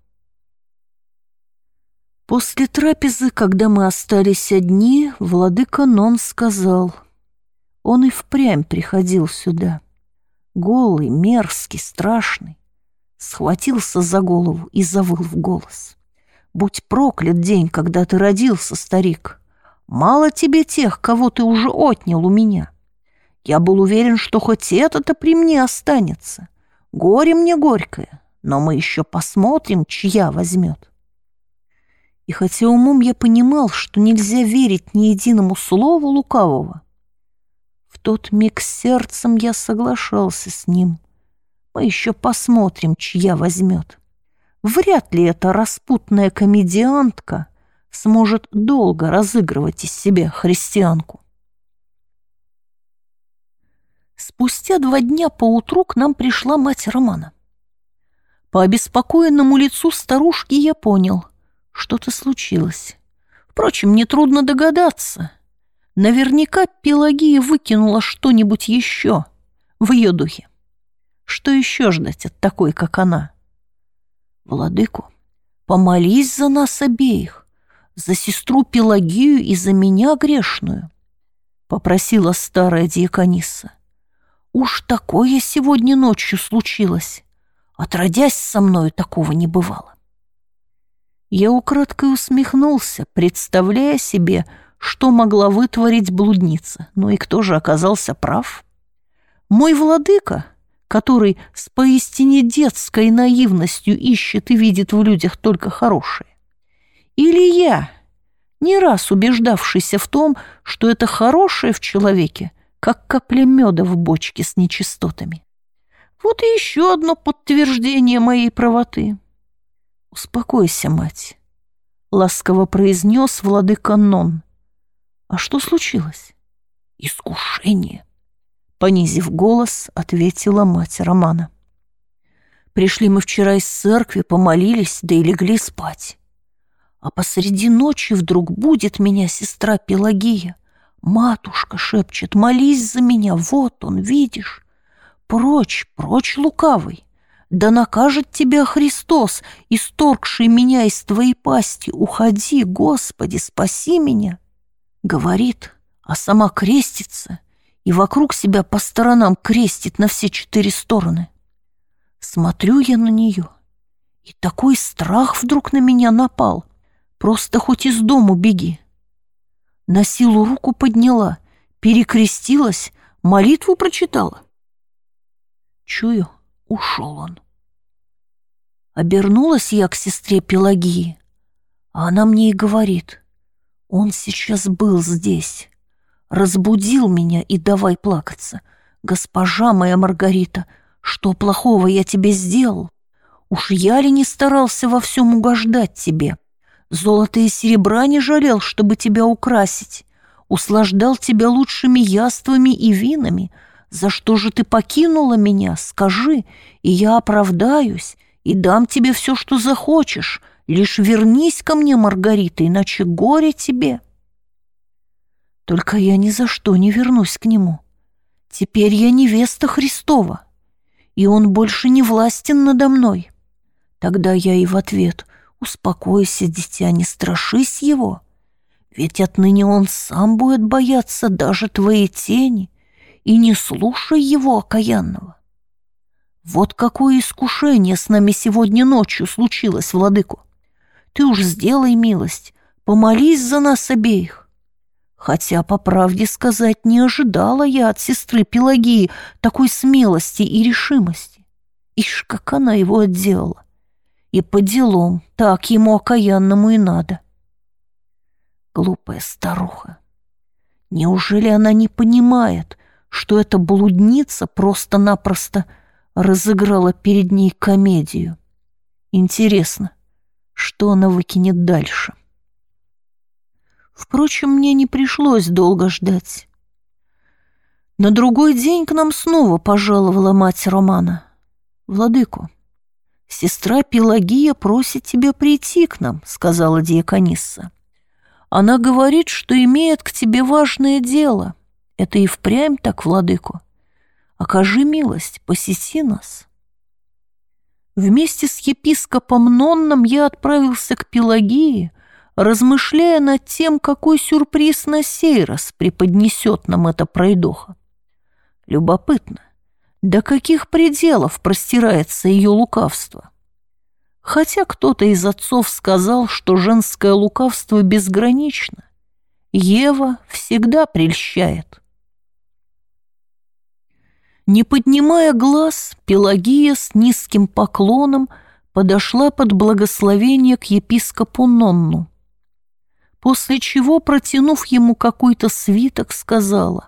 После трапезы, когда мы остались одни, владыка Нон сказал: он и впрямь приходил сюда, голый, мерзкий, страшный, схватился за голову и завыл в голос. «Будь проклят день, когда ты родился, старик! Мало тебе тех, кого ты уже отнял у меня. Я был уверен, что хоть это-то при мне останется. Горе мне горькое, но мы еще посмотрим, чья возьмет». И хотя умом я понимал, что нельзя верить ни единому слову лукавого, в тот миг сердцем я соглашался с ним. Мы еще посмотрим, чья возьмет. Вряд ли эта распутная комедиантка сможет долго разыгрывать из себя христианку. Спустя два дня поутру к нам пришла мать Романа. По обеспокоенному лицу старушки я понял, что-то случилось. Впрочем, нетрудно догадаться. Наверняка Пелагия выкинула что-нибудь еще в ее духе. Что еще ждать от такой, как она? «Владыку, помолись за нас обеих, за сестру Пелагию и за меня грешную», — попросила старая диакониса. «Уж такое сегодня ночью случилось. Отродясь со мною, такого не бывало». Я украдкой усмехнулся, представляя себе, что могла вытворить блудница. Ну и кто же оказался прав? Мой владыка, который с поистине детской наивностью ищет и видит в людях только хорошее? Или я, не раз убеждавшийся в том, что это хорошее в человеке, как капля меда в бочке с нечистотами? Вот и еще одно подтверждение моей правоты. «Успокойся, мать», — ласково произнес владыка Нон. «А что случилось?» «Искушение», — понизив голос, ответила мать Романа. «Пришли мы вчера из церкви, помолились, да и легли спать. А посреди ночи вдруг будет меня сестра Пелагия. Матушка шепчет: молись за меня, вот он, видишь? Прочь, прочь, лукавый! Да накажет тебя Христос, исторгший меня из твоей пасти. Уходи, Господи, спаси меня!» Говорит, а сама крестится и вокруг себя по сторонам крестит на все четыре стороны. Смотрю я на нее, и такой страх вдруг на меня напал. Просто хоть из дому беги. На силу руку подняла, перекрестилась, молитву прочитала. Чую, ушел он. Обернулась я к сестре Пелагии, а она мне и говорит: он сейчас был здесь, разбудил меня и давай плакаться. Госпожа моя Маргарита, что плохого я тебе сделал? Уж я ли не старался во всем угождать тебе? Золота и серебра не жалел, чтобы тебя украсить. Услаждал тебя лучшими яствами и винами. За что же ты покинула меня, скажи, и я оправдаюсь, и дам тебе все, что захочешь. Лишь вернись ко мне, Маргарита, иначе горе тебе. Только я ни за что не вернусь к нему. Теперь я невеста Христова, и он больше не властен надо мной. Тогда я и в ответ: успокойся, дитя, не страшись его, ведь отныне он сам будет бояться даже твоей тени, и не слушай его окаянного. Вот какое искушение с нами сегодня ночью случилось, владыко. Ты уж сделай милость, помолись за нас обеих. Хотя, по правде сказать, не ожидала я от сестры Пелагии такой смелости и решимости. Ишь, как она его отделала. И по делам так ему окаянному и надо. Глупая старуха. Неужели она не понимает, что эта блудница просто-напросто разыграла перед ней комедию? Интересно, что она выкинет дальше? Впрочем, мне не пришлось долго ждать. На другой день к нам снова пожаловала мать Романа. «Владыко, сестра Пелагия просит тебя прийти к нам», — сказала диаконисса. «Она говорит, что имеет к тебе важное дело. Это и впрямь так, владыко. Окажи милость, посети нас». Вместе с епископом Нонном я отправился к Пелагии, размышляя над тем, какой сюрприз на сей раз преподнесет нам эта пройдоха. Любопытно, до каких пределов простирается ее лукавство. Хотя кто-то из отцов сказал, что женское лукавство безгранично, Ева всегда прельщает. Не поднимая глаз, Пелагия с низким поклоном подошла под благословение к епископу Нонну, после чего, протянув ему какой-то свиток, сказала: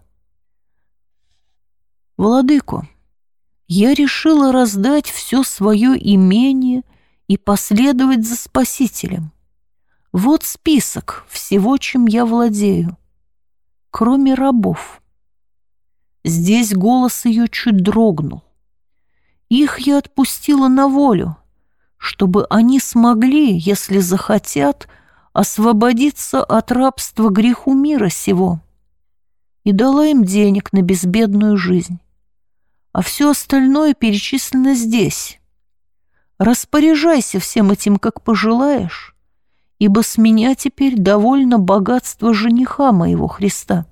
«Владыко, я решила раздать все свое имение и последовать за Спасителем. Вот список всего, чем я владею, кроме рабов». Здесь голос ее чуть дрогнул. «Их я отпустила на волю, чтобы они смогли, если захотят, освободиться от рабства греху мира сего, и дала им денег на безбедную жизнь. А все остальное перечислено здесь. Распоряжайся всем этим, как пожелаешь, ибо с меня теперь довольно богатство жениха моего Христа».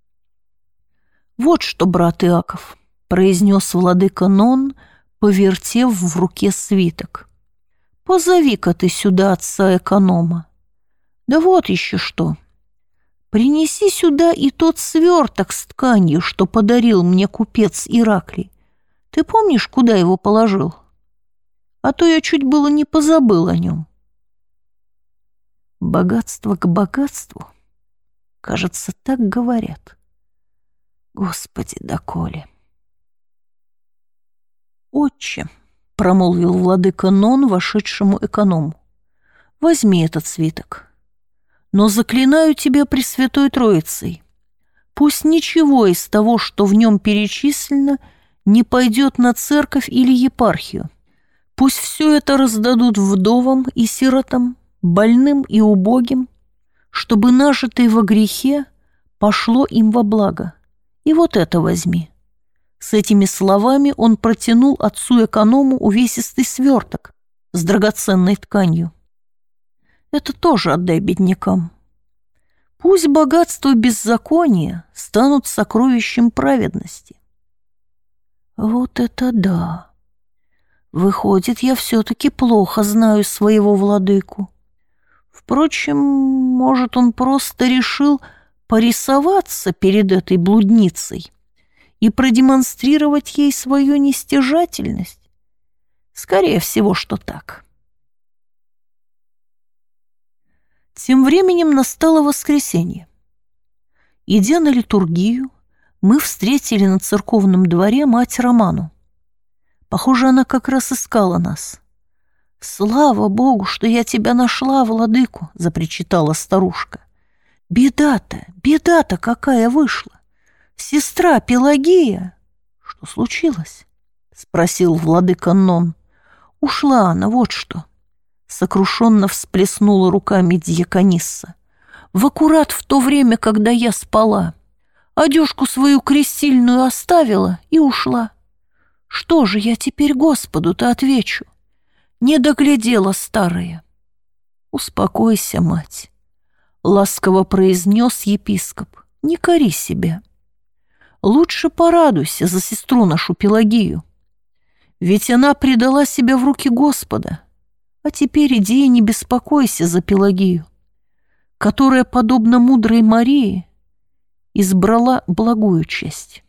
«Вот что, брат Иаков», — произнес владыка Нон, повертев в руке свиток. «Позови-ка ты сюда отца-эконома. Да вот еще что. Принеси сюда и тот сверток с тканью, что подарил мне купец Ираклий. Ты помнишь, куда его положил? А то я чуть было не позабыл о нем». Богатство к богатству, кажется, так говорят. Господи, доколе. «Отче», — промолвил владыка Нон вошедшему эконому, — «возьми этот свиток. Но заклинаю тебя Пресвятой Троицей, пусть ничего из того, что в нем перечислено, не пойдет на церковь или епархию. Пусть все это раздадут вдовам и сиротам, больным и убогим, чтобы нажитое во грехе пошло им во благо. И вот это возьми». С этими словами он протянул отцу-эконому увесистый сверток с драгоценной тканью. «Это тоже отдай беднякам. Пусть богатство беззакония станут сокровищем праведности». Вот это да! Выходит, я все-таки плохо знаю своего владыку. Впрочем, может, он просто решил порисоваться перед этой блудницей и продемонстрировать ей свою нестяжательность? Скорее всего, что так. Тем временем настало воскресенье. Идя на литургию, мы встретили на церковном дворе мать Роману. Похоже, она как раз искала нас. «Слава Богу, что я тебя нашла, владыку!» — запричитала старушка. «Беда-то, беда-то какая вышла! Сестра Пелагея!» «Что случилось?» — спросил владыка Нон. «Ушла она, вот что!» — сокрушенно всплеснула руками дьяконисса. «В аккурат в то время, когда я спала. Одежку свою крестильную оставила и ушла. Что же я теперь Господу-то отвечу? Не доглядела старая». «Успокойся, мать», — ласково произнес епископ, — «не кори себя. Лучше порадуйся за сестру нашу Пелагию. Ведь она предала себя в руки Господа. А теперь иди и не беспокойся за Пелагию, которая, подобно мудрой Марии, избрала благую часть».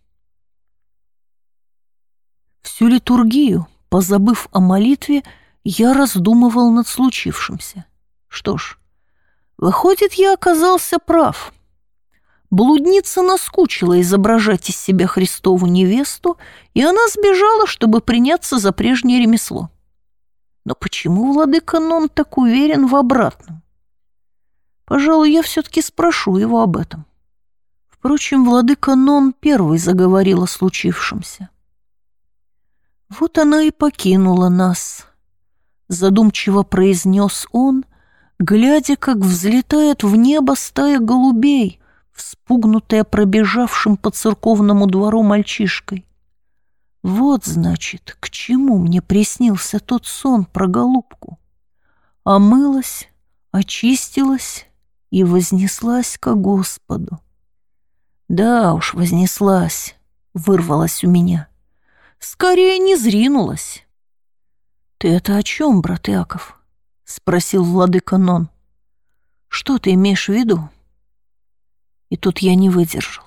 Всю литургию, позабыв о молитве, я раздумывал над случившимся. Что ж, выходит, я оказался прав. Блудница наскучила изображать из себя Христову невесту, и она сбежала, чтобы приняться за прежнее ремесло. Но почему владыка Нон так уверен в обратном? Пожалуй, я все-таки спрошу его об этом. Впрочем, владыка Нон первый заговорил о случившемся. «Вот она и покинула нас», — задумчиво произнес он, глядя, как взлетает в небо стая голубей, вспугнутая пробежавшим по церковному двору мальчишкой. «Вот, значит, к чему мне приснился тот сон про голубку. Омылась, очистилась и вознеслась ко Господу». «Да уж, вознеслась», — вырвалась у меня. «Скорее не зринулась». «Ты это о чем, брат Иаков?» — спросил владыка Нон. «Что ты имеешь в виду?» И тут я не выдержал.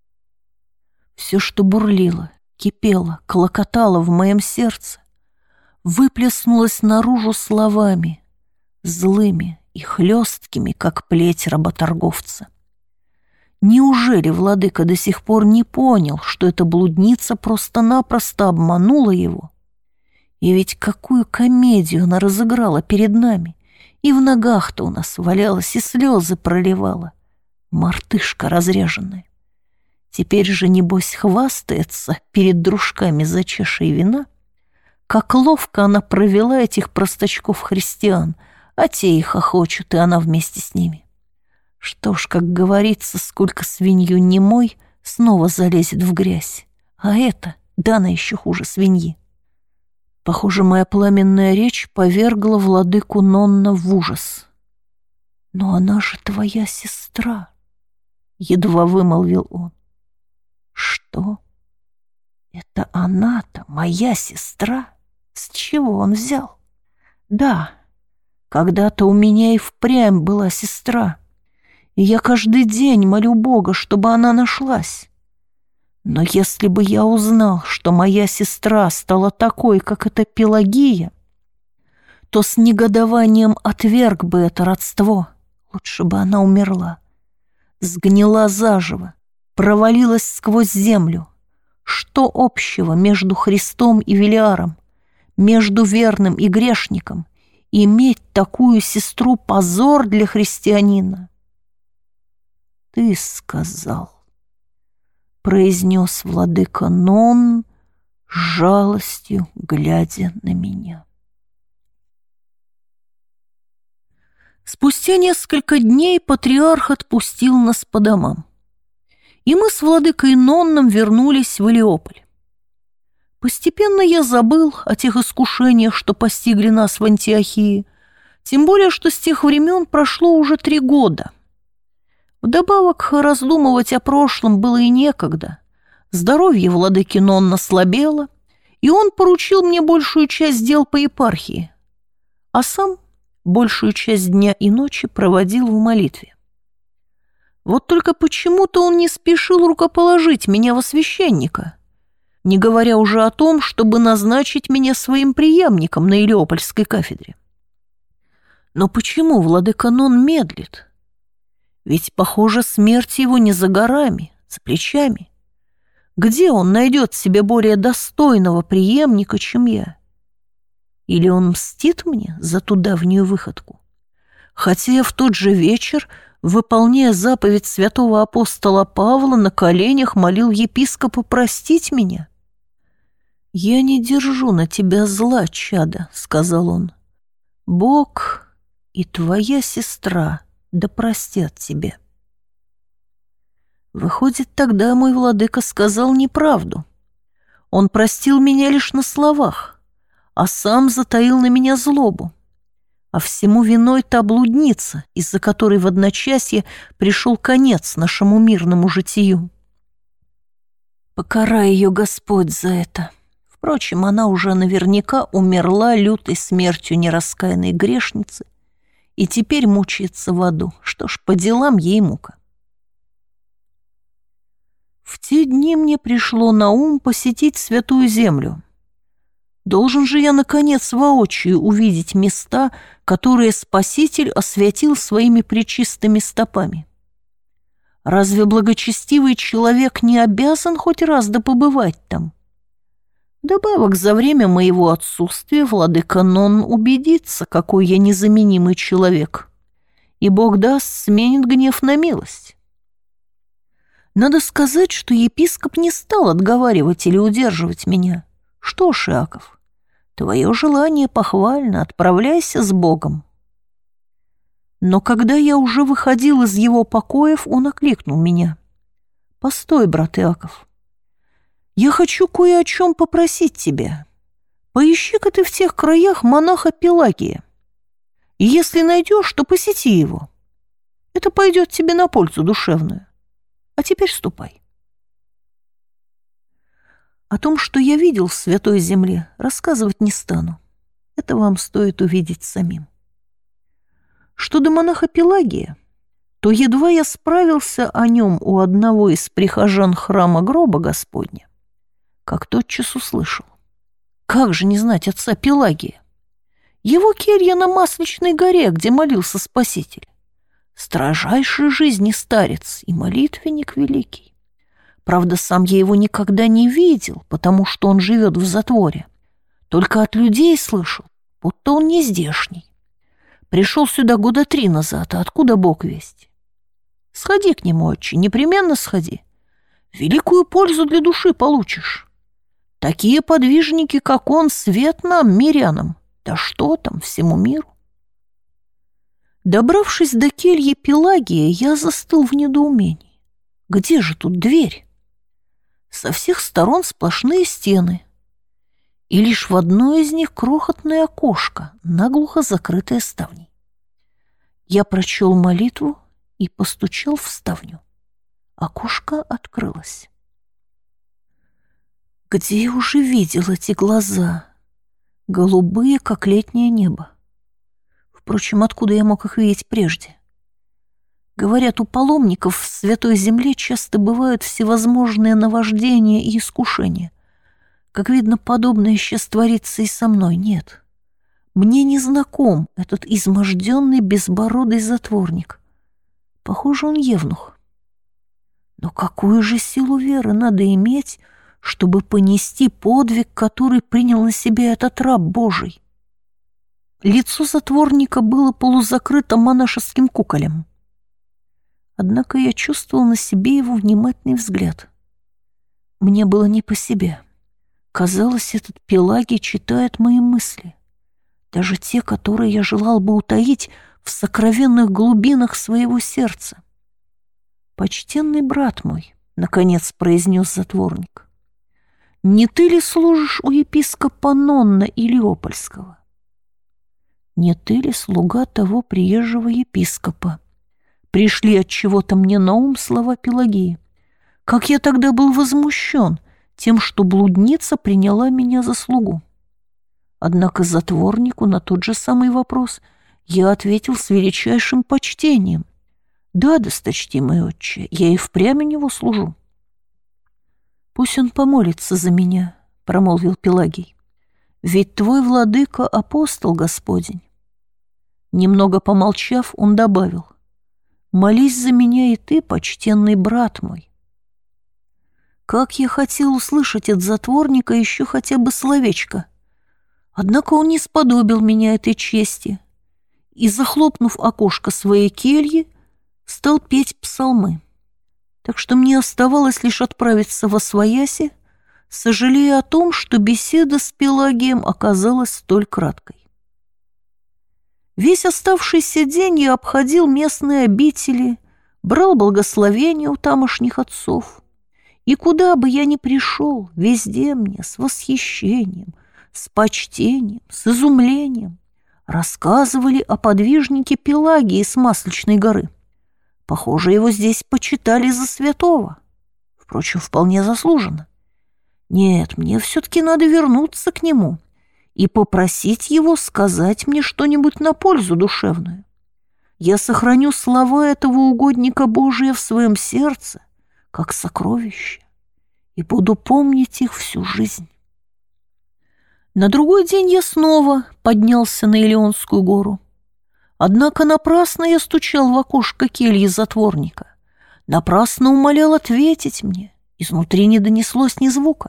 Все, что бурлило, кипело, клокотало в моем сердце, выплеснулось наружу словами, злыми и хлесткими, как плеть работорговца. Неужели владыка до сих пор не понял, что эта блудница просто-напросто обманула его? И ведь какую комедию она разыграла перед нами, и в ногах-то у нас валялась, и слезы проливала. Мартышка разряженная. Теперь же, небось, хвастается перед дружками за чашей вина, как ловко она провела этих простачков-христиан, а те их хохочут, и она вместе с ними. Что ж, как говорится, сколько свинью не мой, снова залезет в грязь. А это, да она еще хуже свиньи. Похоже, моя пламенная речь повергла владыку Нонна в ужас. «Но она же твоя сестра», — едва вымолвил он. «Что? Это она-то моя сестра? С чего он взял? Да, когда-то у меня и впрямь была сестра, и я каждый день молю Бога, чтобы она нашлась. Но если бы я узнал, что моя сестра стала такой, как эта Пелагия, то с негодованием отверг бы это родство. Лучше бы она умерла, сгнила заживо, провалилась сквозь землю. Что общего между Христом и Велиаром, между верным и грешником? Иметь такую сестру — позор для христианина». «Ты сказал», — произнес владыка Нон, с жалостью глядя на меня. Спустя несколько дней патриарх отпустил нас по домам, и мы с владыкой Нонном вернулись в Илиополь. Постепенно я забыл о тех искушениях, что постигли нас в Антиохии, тем более, что с тех времен прошло уже три года. Вдобавок, раздумывать о прошлом было и некогда. Здоровье владыки Нонна слабело, и он поручил мне большую часть дел по епархии, а сам большую часть дня и ночи проводил в молитве. Вот только почему-то он не спешил рукоположить меня во священника, не говоря уже о том, чтобы назначить меня своим преемником на Илеопольской кафедре. Но почему владыка Нон медлит? Ведь, похоже, смерть его не за горами, за плечами. Где он найдет себе более достойного преемника, чем я? Или он мстит мне за ту давнюю выходку? Хотя я в тот же вечер, выполняя заповедь святого апостола Павла, на коленях молил епископа простить меня. «Я не держу на тебя зла, чадо», — сказал он. «Бог и твоя сестра да простят тебе». Выходит, тогда мой владыка сказал неправду. Он простил меня лишь на словах, а сам затаил на меня злобу. А всему виной та блудница, из-за которой в одночасье пришел конец нашему мирному житию. Покарай ее Господь за это. Впрочем, она уже наверняка умерла лютой смертью нераскаянной грешницы и теперь мучается в аду. Что ж, по делам ей мука. В те дни мне пришло на ум посетить Святую Землю. Должен же я, наконец, воочию увидеть места, которые Спаситель освятил своими пречистыми стопами. Разве благочестивый человек не обязан хоть раз да побывать там? Добавок, за время моего отсутствия владыка Нон убедится, какой я незаменимый человек, и Бог даст, сменит гнев на милость. Надо сказать, что епископ не стал отговаривать или удерживать меня. Что ж, Иаков, твое желание похвально, отправляйся с Богом. Но когда я уже выходил из его покоев, он окликнул меня. «Постой, брат Иаков, я хочу кое о чем попросить тебя. Поищи-ка ты в тех краях монаха Пелагия. И если найдешь, то посети его. Это пойдет тебе на пользу душевную. А теперь ступай». О том, что я видел в Святой Земле, рассказывать не стану. Это вам стоит увидеть самим. Что до монаха Пелагия, то едва я справился о нем у одного из прихожан храма гроба Господня, как тотчас услышал. Как же не знать отца Пелагия? Его келья на Масличной горе, где молился Спаситель. Строжайший жизни старец и молитвенник великий. Правда, сам я его никогда не видел, потому что он живет в затворе. Только от людей слышал, будто он не здешний. Пришел сюда года три назад, а откуда Бог весть? Сходи к нему, отче, непременно сходи. Великую пользу для души получишь. Такие подвижники, как он, свет нам, мирянам. Да что там, всему миру. Добравшись до кельи Пелагия, я застыл в недоумении. Где же тут дверь? Со всех сторон сплошные стены, и лишь в одной из них крохотное окошко, наглухо закрытое ставней. Я прочел молитву и постучал в ставню. Окошко открылось. Где я уже видел эти глаза, голубые, как летнее небо? Впрочем, откуда я мог их видеть прежде? Говорят, у паломников в Святой Земле часто бывают всевозможные наваждения и искушения. Как видно, подобное сейчас творится и со мной. Нет, мне не знаком этот изможденный безбородый затворник. Похоже, он евнух. Но какую же силу веры надо иметь, чтобы понести подвиг, который принял на себя этот раб Божий? Лицо затворника было полузакрыто монашеским куколем. Однако я чувствовал на себе его внимательный взгляд. Мне было не по себе. Казалось, этот Пелагий читает мои мысли, даже те, которые я желал бы утаить в сокровенных глубинах своего сердца. «Почтенный брат мой», — наконец произнес затворник, — «не ты ли служишь у епископа Нонна Илеопольского? Не ты ли слуга того приезжего епископа?» Пришли от чего-то мне на ум слова Пелагии. Как я тогда был возмущен тем, что блудница приняла меня за слугу. Однако затворнику на тот же самый вопрос я ответил с величайшим почтением, Да, досточтимый отче, я и впрямь у него служу. Пусть он помолится за меня, промолвил Пелагий. Ведь твой владыка — апостол Господень. Немного помолчав, он добавил: молись за меня и ты, почтенный брат мой. Как я хотел услышать от затворника еще хотя бы словечко. Однако он не сподобил меня этой чести и, захлопнув окошко своей кельи, стал петь псалмы. Так что мне оставалось лишь отправиться восвояси, сожалея о том, что беседа с Пелагием оказалась столь краткой. Весь оставшийся день я обходил местные обители, брал благословения у тамошних отцов. И куда бы я ни пришел, везде мне с восхищением, с почтением, с изумлением рассказывали о подвижнике Пелагии с Масличной горы. Похоже, его здесь почитали за святого. Впрочем, вполне заслуженно. Нет, мне все-таки надо вернуться к нему и попросить его сказать мне что-нибудь на пользу душевную. Я сохраню слова этого угодника Божия в своем сердце, как сокровище, и буду помнить их всю жизнь. На другой день я снова поднялся на Илионскую гору. Однако напрасно я стучал в окошко кельи затворника, напрасно умолял ответить мне, изнутри не донеслось ни звука.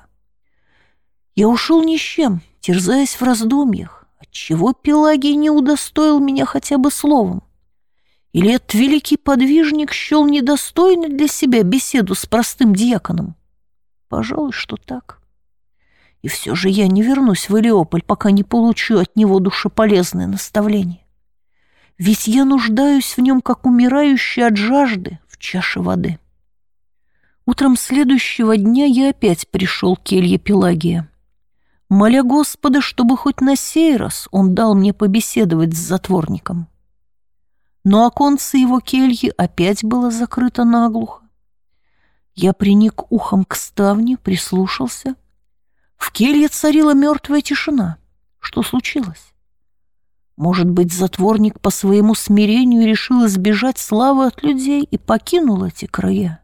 Я ушел ни с чем, терзаясь в раздумьях, отчего Пелагий не удостоил меня хотя бы словом. Или этот великий подвижник счел недостойной для себя беседу с простым дьяконом? Пожалуй, что так. И все же я не вернусь в Илиополь, пока не получу от него душеполезное наставление. Ведь я нуждаюсь в нем, как умирающий от жажды в чаше воды. Утром следующего дня я опять пришел к келье Пелагия, моля Господа, чтобы хоть на сей раз он дал мне побеседовать с затворником. Но оконце его кельи опять было закрыто наглухо. Я приник ухом к ставне, прислушался. В келье царила мертвая тишина. Что случилось? Может быть, затворник по своему смирению решил избежать славы от людей и покинул эти края?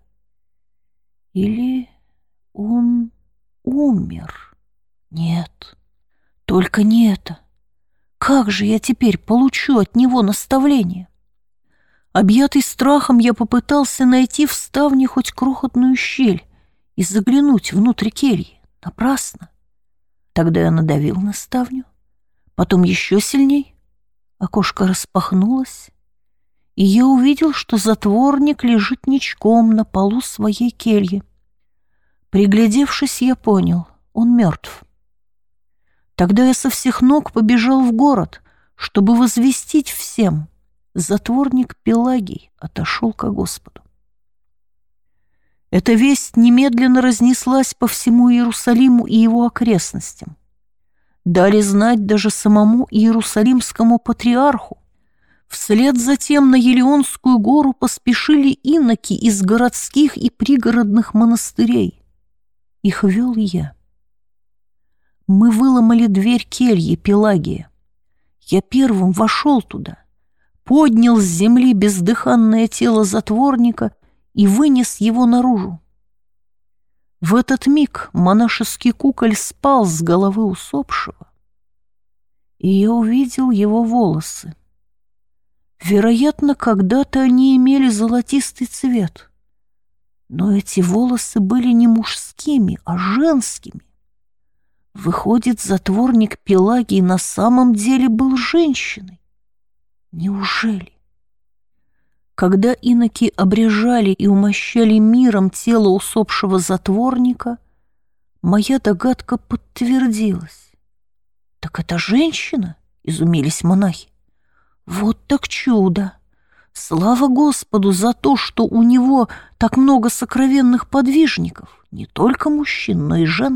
Или он умер? Нет, только не это. Как же я теперь получу от него наставление? Объятый страхом, я попытался найти в ставне хоть крохотную щель и заглянуть внутрь кельи. Напрасно. Тогда я надавил на ставню, потом еще сильней. Окошко распахнулось, и я увидел, что затворник лежит ничком на полу своей кельи. Приглядевшись, я понял, он мертв. Тогда я со всех ног побежал в город, чтобы возвестить всем: затворник Пелагий отошел ко Господу. Эта весть немедленно разнеслась по всему Иерусалиму и его окрестностям. Дали знать даже самому Иерусалимскому патриарху. Вслед за тем на Елеонскую гору поспешили иноки из городских и пригородных монастырей. Их вел я. Мы выломали дверь кельи Пелагия. Я первым вошел туда, поднял с земли бездыханное тело затворника и вынес его наружу. В этот миг монашеский куколь спал с головы усопшего, и я увидел его волосы. Вероятно, когда-то они имели золотистый цвет, но эти волосы были не мужскими, а женскими. Выходит, затворник Пелагий на самом деле был женщиной. Неужели? Когда иноки обрежали и умощали миром тело усопшего затворника, моя догадка подтвердилась. «Так это женщина?» — изумились монахи. «Вот так чудо! Слава Господу за то, что у него так много сокровенных подвижников, не только мужчин, но и жен!»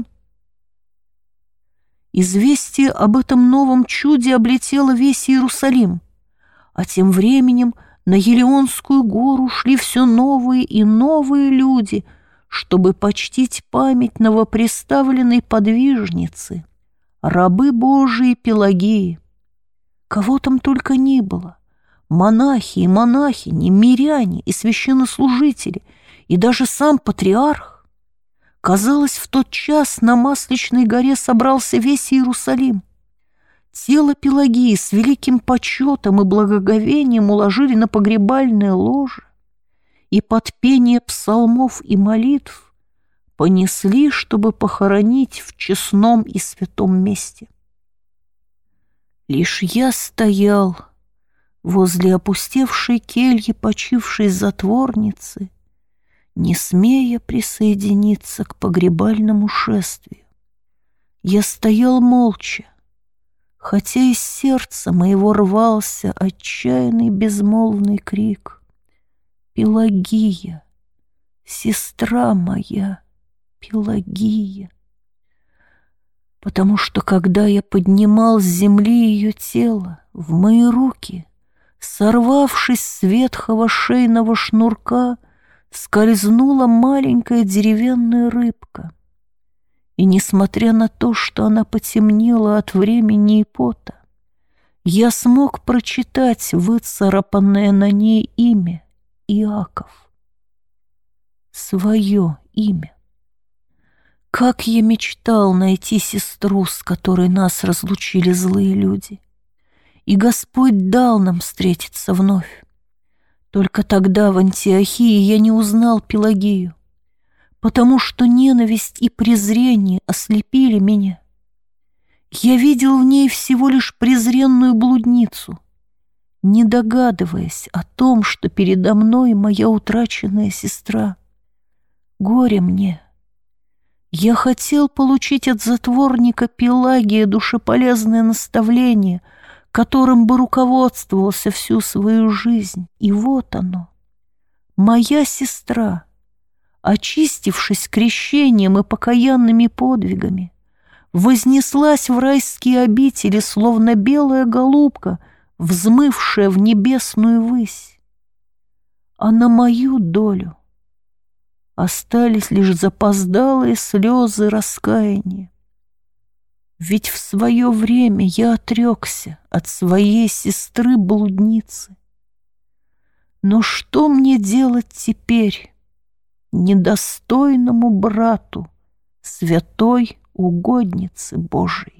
Известие об этом новом чуде облетело весь Иерусалим, а тем временем на Елеонскую гору шли все новые и новые люди, чтобы почтить память новоприставленной подвижницы, рабы Божией Пелагии. Кого там только ни было: монахи и монахини, миряне и священнослужители, и даже сам патриарх. Казалось, в тот час на Масличной горе собрался весь Иерусалим. Тело Пелагии с великим почетом и благоговением уложили на погребальное ложе, и под пение псалмов и молитв понесли, чтобы похоронить в честном и святом месте. Лишь я стоял возле опустевшей кельи почившей затворницы, не смея присоединиться к погребальному шествию. Я стоял молча, хотя из сердца моего рвался отчаянный безмолвный крик: «Пелагия, сестра моя, Пелагия!» Потому что, когда я поднимал с земли ее тело, в мои руки, сорвавшись с ветхого шейного шнурка, скользнула маленькая деревянная рыбка. И, несмотря на то, что она потемнела от времени и пота, я смог прочитать выцарапанное на ней имя Иаков. Свое имя. Как я мечтал найти сестру, с которой нас разлучили злые люди. И Господь дал нам встретиться вновь. Только тогда в Антиохии я не узнал Пелагию, потому что ненависть и презрение ослепили меня. Я видел в ней всего лишь презренную блудницу, не догадываясь о том, что передо мной моя утраченная сестра. Горе мне! Я хотел получить от затворника Пелагия душеполезное наставление, которым бы руководствовался всю свою жизнь. И вот оно, моя сестра, очистившись крещением и покаянными подвигами, вознеслась в райские обители, словно белая голубка, взмывшая в небесную высь. А на мою долю остались лишь запоздалые слезы раскаяния. Ведь в свое время я отрекся от своей сестры-блудницы. Но что мне делать теперь, недостойному брату, святой угодницы Божией?